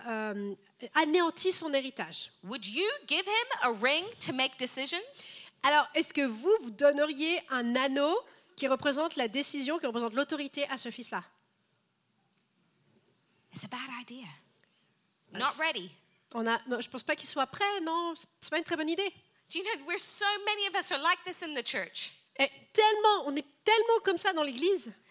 anéanti son héritage. Would you give him a ring to make decisions? Alors, est-ce que vous donneriez un anneau qui représente la décision, qui représente l'autorité à ce fils-là? It's a bad idea. Not ready. Je ne pense pas qu'il soit prêt, non, c'est pas une très bonne idée. Do you know, many of us are like this in the church. Et on est tellement comme ça dans l'église.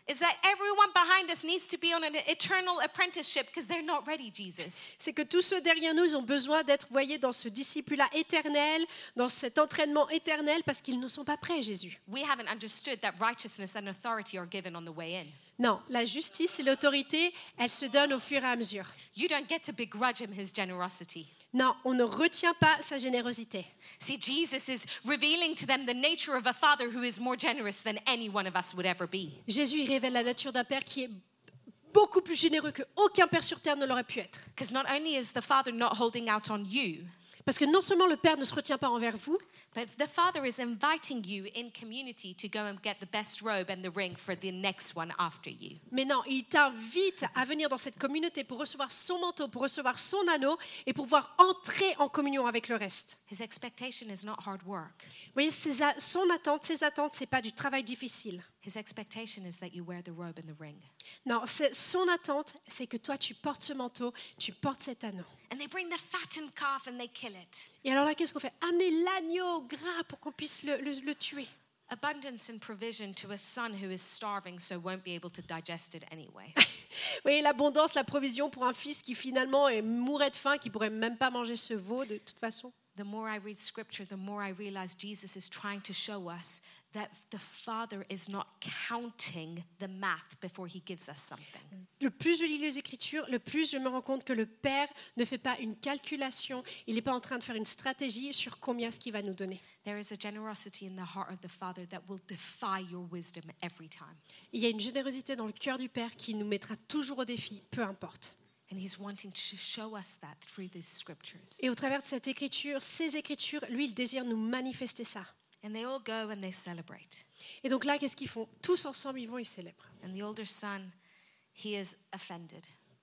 is that everyone behind us needs to be on an eternal apprenticeship because they're not ready, Jesus. C'est que tous ceux derrière nous, ils ont besoin d'être, voyez, dans ce disciple-là éternel, dans cet entraînement éternel, parce qu'ils ne sont pas prêts, Jésus. We haven't understood that righteousness and authority are given on the way in. Non, la justice et l'autorité, elles se donnent au fur et à mesure. You don't get to begrudge him his generosity. Non, on ne retient pas sa générosité. See, Jesus is revealing to them the nature of a father who is more generous than any one of us would ever be. Jésus, il révèle la nature d'un père qui est beaucoup plus généreux qu'aucun père sur terre ne l'aurait pu être. Because not only is the father not holding out on you, Parce que non seulement le père ne se retient pas envers vous, but the father is inviting you in community to go and get the best robe and the ring for the next one after you. mais non, il t'invite à venir dans cette communauté pour recevoir son manteau, pour recevoir son anneau et pour pouvoir entrer en communion avec le reste. His expectation is not hard work. Vous voyez, ses attentes, c'est pas du travail difficile. His expectation is that you wear the robe and the ring. Non, son attente, c'est que toi, tu portes ce manteau, tu portes cet anneau. And they bring the fattened calf and they kill it. Et alors là, qu'est-ce qu'on fait? Amener l'agneau gras pour qu'on puisse le tuer. Abundance and provision to a son who is starving so won't be able to digest it anyway. Vous voyez, l'abondance, la provision pour un fils qui finalement mourrait de faim, qui pourrait même pas manger ce veau de toute façon. The more I read scripture, the more I realize Jesus is trying to show us that the Father is not counting the math before he gives us something. Le plus je lis les Écritures, le plus je me rends compte que le Père ne fait pas une calculation, il n'est pas en train de faire une stratégie sur combien ce qu'il va nous donner. There is a generosity in the heart of the Father that will defy your wisdom every time. Il y a une générosité dans le cœur du Père qui nous mettra toujours au défi, peu importe. And he's wanting to show us that through these scriptures. Et au travers de cette écriture, ces écritures, lui, il désire nous manifester ça. And they all go and they celebrate. Et donc là, qu'est-ce qu'ils font? Tous ensemble, ils vont, ils célèbrent. And the older son, he is offended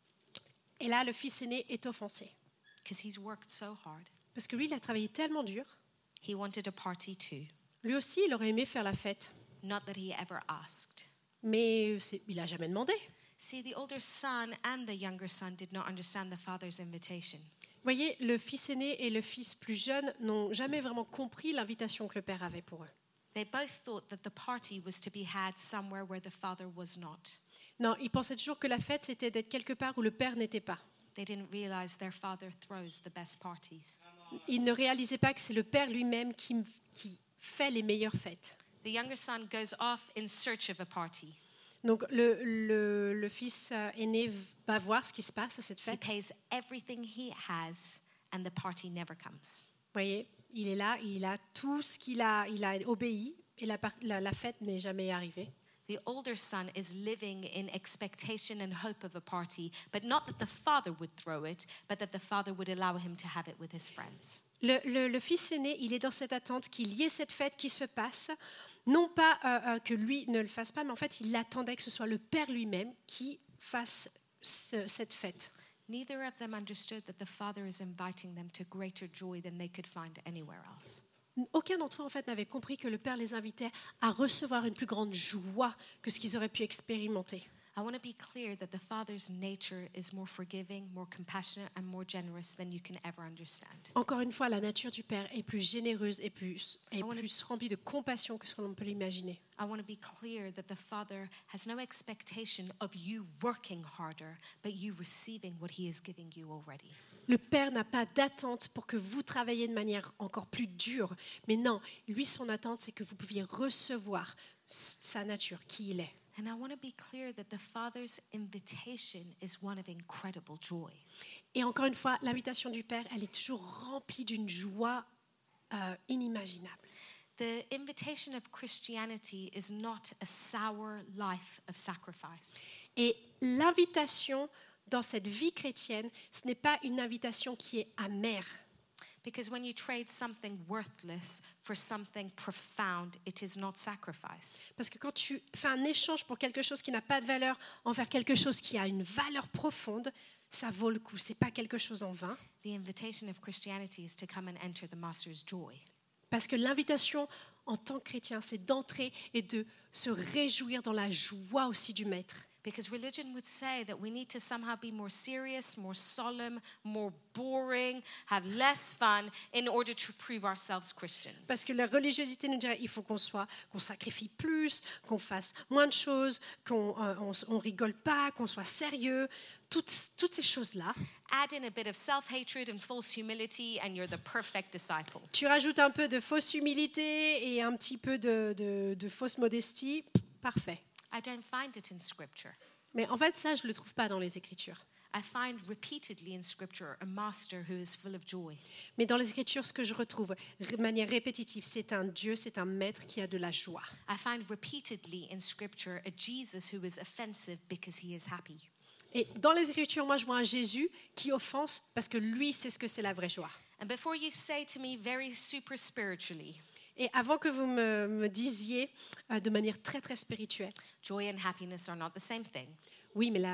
Et là, le fils aîné est offensé. because he's worked so hard. Parce que lui, il a travaillé tellement dur. He wanted a party too. Lui aussi, il aurait aimé faire la fête. Not that he ever asked. Mais il n'a jamais demandé. See, the older son and the younger son did not understand the father's invitation. Vous voyez, le fils aîné et le fils plus jeune n'ont jamais vraiment compris l'invitation que le père avait pour eux. They both thought that the party was to be had somewhere where the father was not. Non, ils pensaient toujours que la fête, c'était d'être quelque part où le père n'était pas. They didn't realize their father throws the best parties. Ils ne réalisaient pas que c'est le père lui-même qui fait les meilleures fêtes. The younger son goes off in search of a party. Donc le fils aîné va voir ce qui se passe à cette He fête. Vous pays everything he has and the party never comes. voyez, il est là, il a tout ce qu'il a, il a obéi et la fête n'est jamais arrivée. The older son is living in expectation and hope of a party, but not that the father would throw it, but that the father would allow him to have it with his friends. Le fils aîné, il est dans cette attente qu'il y ait cette fête qui se passe, non pas que lui ne le fasse pas, mais en fait, il attendait que ce soit le père lui-même qui fasse cette fête. Neither of them understood that the father is inviting them to greater joy than they could find anywhere else. Aucun d'entre eux, en fait, n'avait compris que le père les invitait à recevoir une plus grande joie que ce qu'ils auraient pu expérimenter. I want to be clear that the Father's nature is more forgiving, more compassionate, and more generous than you can ever understand. Encore une fois, la nature du Père est plus généreuse et plus remplie de compassion que ce que l'on peut l'imaginer. I want to be clear that the Father has no expectation of you working harder, but you receiving what He is giving you already. Le Père n'a pas d'attente pour que vous travailliez de manière encore plus dure. Mais non, lui, son attente, c'est que vous pouviez recevoir sa nature, qui il est. And I want to be clear that the Father's invitation is one of incredible joy. Et encore une fois, l'invitation du Père, elle est toujours remplie d'une joie inimaginable. The invitation of Christianity is not a sour life of sacrifice. Et l'invitation dans cette vie chrétienne, ce n'est pas une invitation qui est amère. Because when you trade something worthless for something profound, it is not sacrifice. Parce que quand tu fais un échange pour quelque chose qui n'a pas de valeur envers quelque chose qui a une valeur profonde, ça vaut le coup. C'est pas quelque chose en vain. The invitation of Christianity is to come and enter the Master's joy. Parce que l'invitation en tant que chrétien, c'est d'entrer et de se réjouir dans la joie aussi du Maître. Because religion would say that we need to somehow be more serious, more solemn, more boring, have less fun in order to prove ourselves Christians. Parce que la religiosité nous dirait il faut qu'on sacrifie plus, qu'on fasse moins de choses, qu'on rigole pas, qu'on soit sérieux, toutes ces choses-là. Add in a bit of self-hatred and false humility and you're the perfect disciple. Tu rajoutes un peu de fausse humilité et un petit peu de fausse modestie, parfait. I don't find it in Scripture. Mais en fait, ça, je ne le trouve pas dans les Écritures. I find repeatedly in Scripture a master who is full of joy. Mais dans les Écritures, ce que je retrouve de manière répétitive, c'est un Dieu, c'est un maître qui a de la joie. I find repeatedly in Scripture a Jesus who is offensive because he is happy. Et dans les Écritures, moi, je vois un Jésus qui offense parce que lui sait ce que c'est la vraie joie. And before you say to me very super spiritually, Et avant que vous me disiez de manière très, très spirituelle, joy and happiness are not the same thing, oui, mais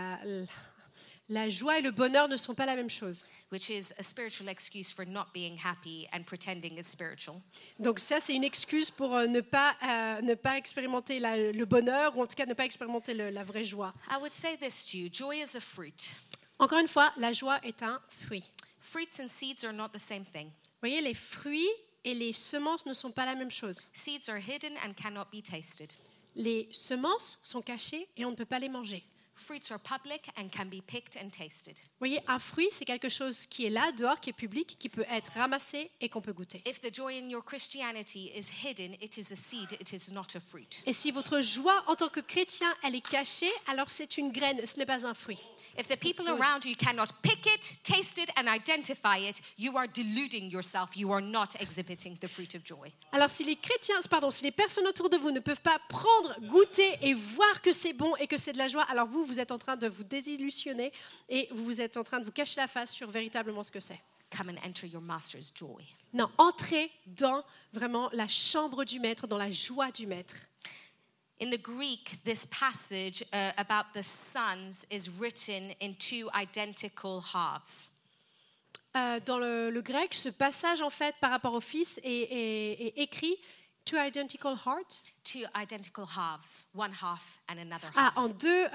la joie et le bonheur ne sont pas la même chose. which is a spiritual excuse for not being happy and pretending is spiritual. Donc ça, c'est une excuse pour ne pas expérimenter le bonheur, ou en tout cas ne pas expérimenter la vraie joie. I would say this to you, joy is a fruit. Encore une fois, la joie est un fruit. Fruits and seeds are not the same thing. Vous voyez, les fruits et les semences ne sont pas la même chose. Seeds are hidden and cannot be tasted. Les semences sont cachées et on ne peut pas les manger. Fruits are public and can be picked and tasted. Vous voyez, un fruit, c'est quelque chose qui est là, dehors, qui est public, qui peut être ramassé et qu'on peut goûter. If the joy in your Christianity is hidden, it is a seed, it is not a fruit. Et si votre joie en tant que chrétien, elle est cachée, alors c'est une graine, ce n'est pas un fruit. If the people around you cannot pick it, taste it, and identify it, you are deluding yourself. You are not exhibiting the fruit of joy. Alors si les personnes autour de vous ne peuvent pas prendre, goûter et voir que c'est bon et que c'est de la joie, alors vous êtes en train de vous désillusionner et vous êtes en train de vous cacher la face sur véritablement ce que c'est. Come and enter your master's joy. Non, entrez dans vraiment la chambre du maître, dans la joie du maître. In the Greek, this passage about the sons is written in two identical halves. Dans le grec, ce passage en fait par rapport au fils est écrit two identical hearts. Two identical halves, one half and another half. En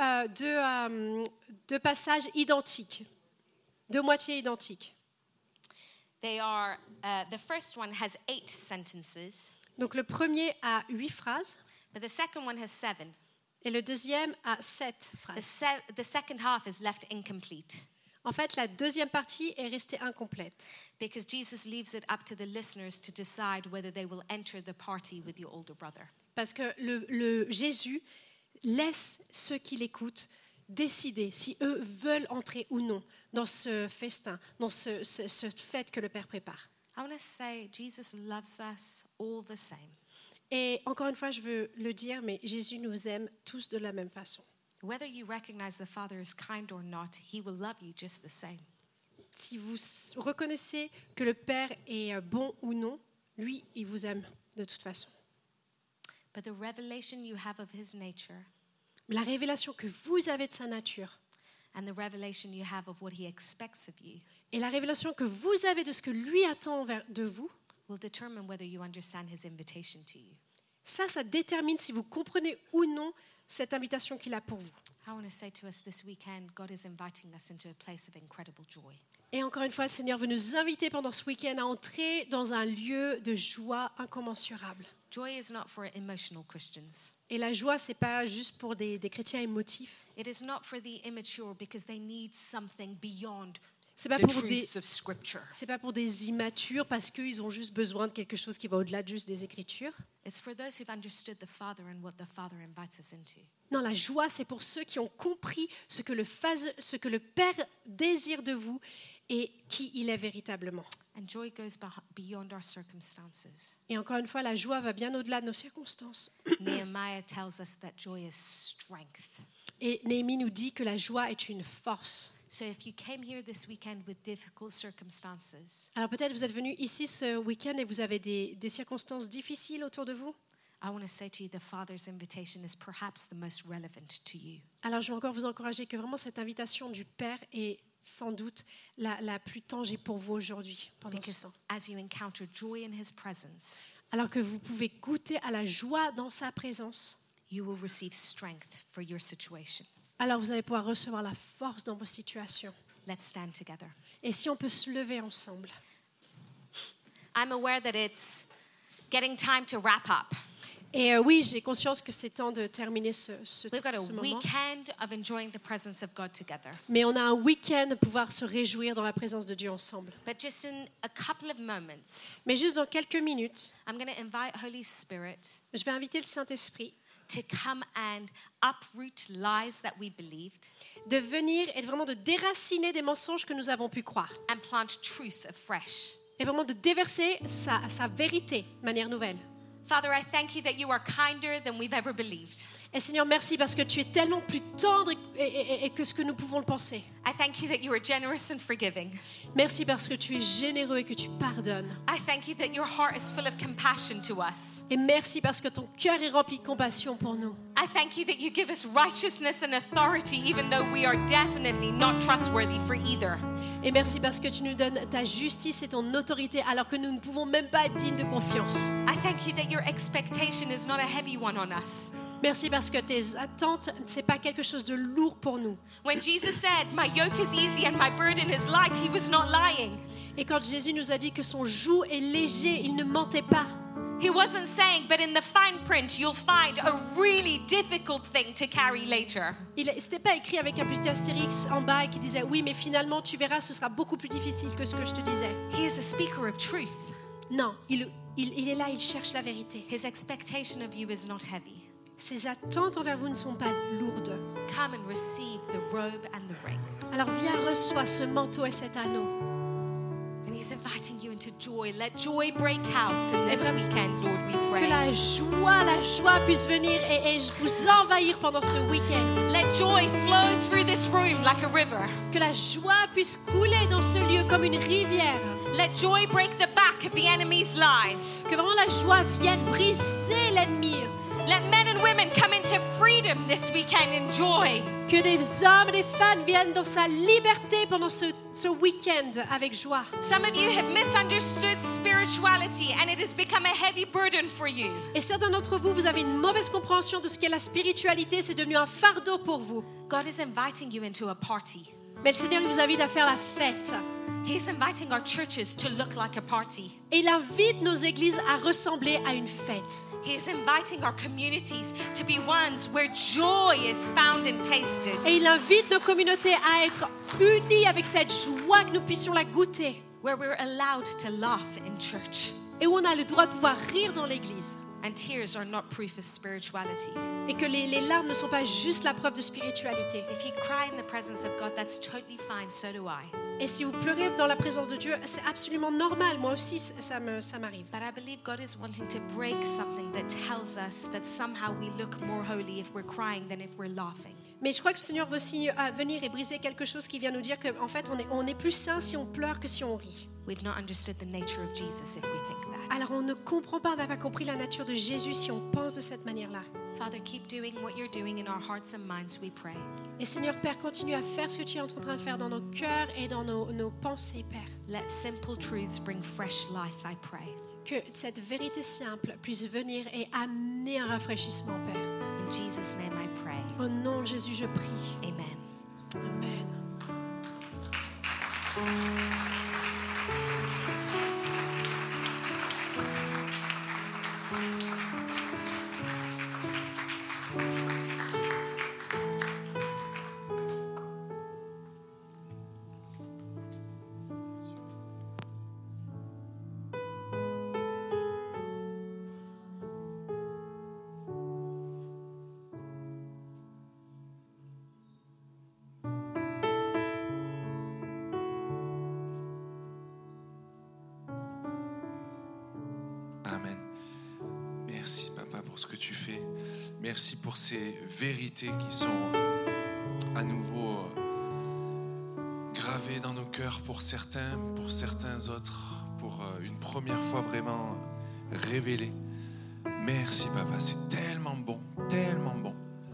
deux passages identiques, deux moitiés identiques. They are, the first one has 8 sentences, Donc le premier a 8 phrases but the second one has 7. et le deuxième a 7 phrases. The second half is left incomplete En fait, la deuxième partie est restée incomplète because Jesus leaves it up to the listeners to decide whether they will enter the party with your older brother. parce que le Jésus laisse ceux qui l'écoutent décider si eux veulent entrer ou non dans ce festin, dans ce fête que le Père prépare. I want to say Jesus loves us all the same. Et encore une fois, je veux le dire, mais Jésus nous aime tous de la même façon. Whether you recognize the Father is kind or not, he will love you just the same. Si vous reconnaissez que le Père est bon ou non, lui, il vous aime de toute façon. But the revelation you have of his nature La révélation que vous avez de sa nature and the revelation you have of what he expects of you et la révélation que vous avez de ce que lui attend de vous, will determine whether you understand his invitation to you. ça détermine si vous comprenez ou non cette invitation qu'il a pour vous. I want to say to us this weekend, God is inviting us into a place of incredible joy. Et encore une fois, le Seigneur veut nous inviter pendant ce week-end à entrer dans un lieu de joie incommensurable. Joy is not for emotional Christians. Et la joie, c'est pas juste pour des chrétiens émotifs. It is not for the immature because they need something beyond C'est pas the pour des truths of Scripture. C'est pas pour des immatures parce qu'ils ont juste besoin de quelque chose qui va au-delà de juste des Écritures. It's for those who've understood the Father and what the Father invites us into. Non, la joie, c'est pour ceux qui ont compris ce que le Père désire de vous et qui il est véritablement. And joy goes beyond our circumstances. Et encore une fois, la joie va bien au-delà de nos circonstances. Nehemiah tells us that joy is strength. Et Néhémie nous dit que la joie est une force. So if you came here this weekend with difficult circumstances, Alors peut-être vous êtes venus ici ce week-end et vous avez des circonstances difficiles autour de vous. I want to say to you the Father's invitation is perhaps the most relevant to you. Alors je vais encore vous encourager que vraiment cette invitation du Père est sans doute la plus tangible pour vous aujourd'hui pendant ce Because temps. as you encounter joy in his presence, Alors que vous pouvez goûter à la joie dans sa présence, you will receive strength for your situation. alors vous allez pouvoir recevoir la force dans vos situations. Let's stand together. Et si on peut se lever ensemble. I'm aware that it's getting time to wrap up. Et oui, j'ai conscience que c'est temps de terminer ce We've got a moment. weekend of enjoying the presence of God together. Mais on a un week-end de pouvoir se réjouir dans la présence de Dieu ensemble. But just in a couple of moments, Mais juste dans quelques minutes, I'm going to invite Holy Spirit je vais inviter le Saint-Esprit to come and uproot lies that we believed de venir et vraiment de déraciner des mensonges que nous avons pu croire. and plant truth afresh. Et vraiment de déverser sa vérité de manière nouvelle. Father, I thank you that you are kinder than we've ever believed. Et Seigneur, merci parce que tu es tellement plus tendre et que ce que nous pouvons le penser. I thank you that you are generous and forgiving. Merci parce que tu es généreux et que tu pardonnes. I thank you that your heart is full of compassion to us. Et merci parce que ton cœur est rempli de compassion pour nous. I thank you that you give us righteousness and authority even though we are definitely not trustworthy for either. Et merci parce que tu nous donnes ta justice et ton autorité alors que nous ne pouvons même pas être dignes de confiance. I thank you that your expectation is not a heavy one on us. Merci parce que tes attentes, ce n'est pas quelque chose de lourd pour nous. When Jesus said, "My yoke is easy and my burden is light," he was not lying. Et quand Jésus nous a dit que son joug est léger, il ne mentait pas. He wasn't saying, "But in the fine print, you'll find a really difficult thing to carry later." Ce n'était pas écrit avec un petit astérix en bas qui disait « Oui, mais finalement, tu verras, ce sera beaucoup plus difficile que ce que je te disais. He is a speaker of truth. » Non, il est là, il cherche la vérité. His expectation of you is not heavy. Ses attentes envers vous ne sont pas lourdes. Come and receive the robe and the ring. Alors viens, reçois ce manteau et cet anneau. And he's inviting you into joy. Let joy break out in this weekend, Lord, we Que pray. la joie puisse venir et vous envahir pendant ce week-end. Let joy flow through this room like a river. Que la joie puisse couler dans ce lieu comme une rivière. Let joy break the back of the enemy's lies. Que vraiment la joie vienne briser l'ennemi. Let men and women come into freedom this weekend in joy. Que des hommes et des femmes viennent dans sa liberté pendant ce week-end avec joie. Some of you have misunderstood spirituality and it has become a heavy burden for you. Et certains d'entre vous, vous avez une mauvaise compréhension de ce qu'est la spiritualité, c'est devenu un fardeau pour vous. God is inviting you into a party. Mais le Seigneur il vous invite à faire la fête. He's inviting our churches to look like a party. Et il invite nos églises à ressembler à une fête. He is inviting our communities to be ones where joy is found and tasted. Et il invite nos communautés à être unies avec cette joie, que nous puissions la goûter. Where we're allowed to laugh in church. Et où on a le droit de pouvoir rire dans l'église. And tears are not proof of spirituality. Et que les larmes ne sont pas juste la preuve de spiritualité. If you cry in the presence of God, that's totally fine, so do I. Et si vous pleurez dans la présence de Dieu, c'est absolument normal. Moi aussi, ça m'arrive. But I believe God is wanting to break something that tells us that somehow we look more holy if we're crying than if we're laughing. Mais je crois que le Seigneur veut aussi venir et briser quelque chose qui vient nous dire qu'en fait, on est plus saint si on pleure que si on rit. We've not understood the nature of Jesus if we think that. Alors on ne comprend pas, on n'a pas compris la nature de Jésus si on pense de cette manière-là. Father, keep doing what you're doing in our hearts and minds, we pray. Et Seigneur Père, continue à faire ce que tu es en train de faire dans nos cœurs et dans nos pensées, Père. Let simple truths bring fresh life, I pray. Que cette vérité simple puisse venir et amener un rafraîchissement, Père. In Jesus' name I pray. Au nom de Jésus, je prie. Amen. Amen. Amen. Merci, Papa, pour ce que tu fais. Merci pour ces vérités qui sont à nouveau gravées dans nos cœurs pour certains autres, pour une première fois vraiment révélées. Merci, Papa, c'est tellement bon, tellement bon.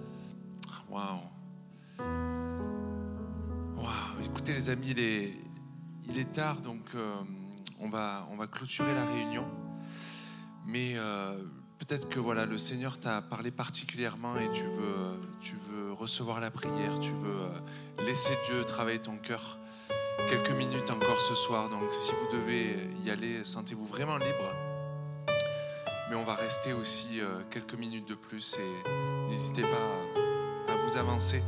Waouh. Waouh. Écoutez, les amis, il est tard, donc on va clôturer la réunion. Mais peut-être que voilà, le Seigneur t'a parlé particulièrement et tu veux recevoir la prière, tu veux laisser Dieu travailler ton cœur. Quelques minutes encore ce soir, donc si vous devez y aller, sentez-vous vraiment libre. Mais on va rester aussi quelques minutes de plus et n'hésitez pas à vous avancer.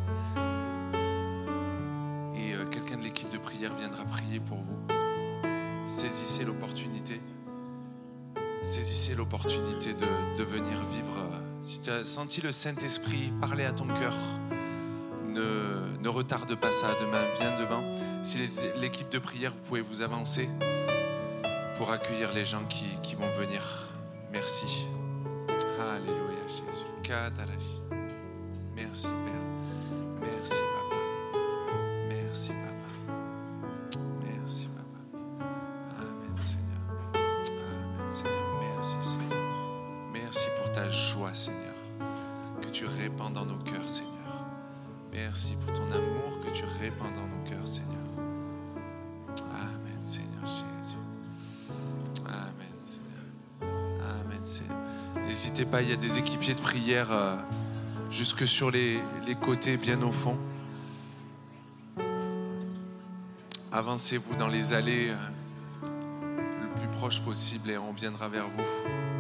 Et quelqu'un de l'équipe de prière viendra prier pour vous. Saisissez l'opportunité. Saisissez l'opportunité de venir vivre. Si tu as senti le Saint-Esprit parler à ton cœur, ne retarde pas ça. Demain, viens devant. Si l'équipe de prière, vous pouvez vous avancer pour accueillir les gens qui vont venir. Merci. Alléluia, Jésus. Merci, Père. Merci, Papa. Merci, Papa. Merci, Papa. Amen, Seigneur. Amen, Seigneur. Merci, Seigneur. Merci pour ta joie, Seigneur, que tu répands dans nos cœurs, Seigneur. Merci pour ton amour que tu répands dans nos cœurs, Seigneur. Amen, Seigneur Jésus. Amen, Seigneur. Amen, Seigneur. N'hésitez pas, il y a des équipiers de prière jusque sur les côtés, bien au fond. Avancez-vous dans les allées le plus proche possible et on viendra vers vous.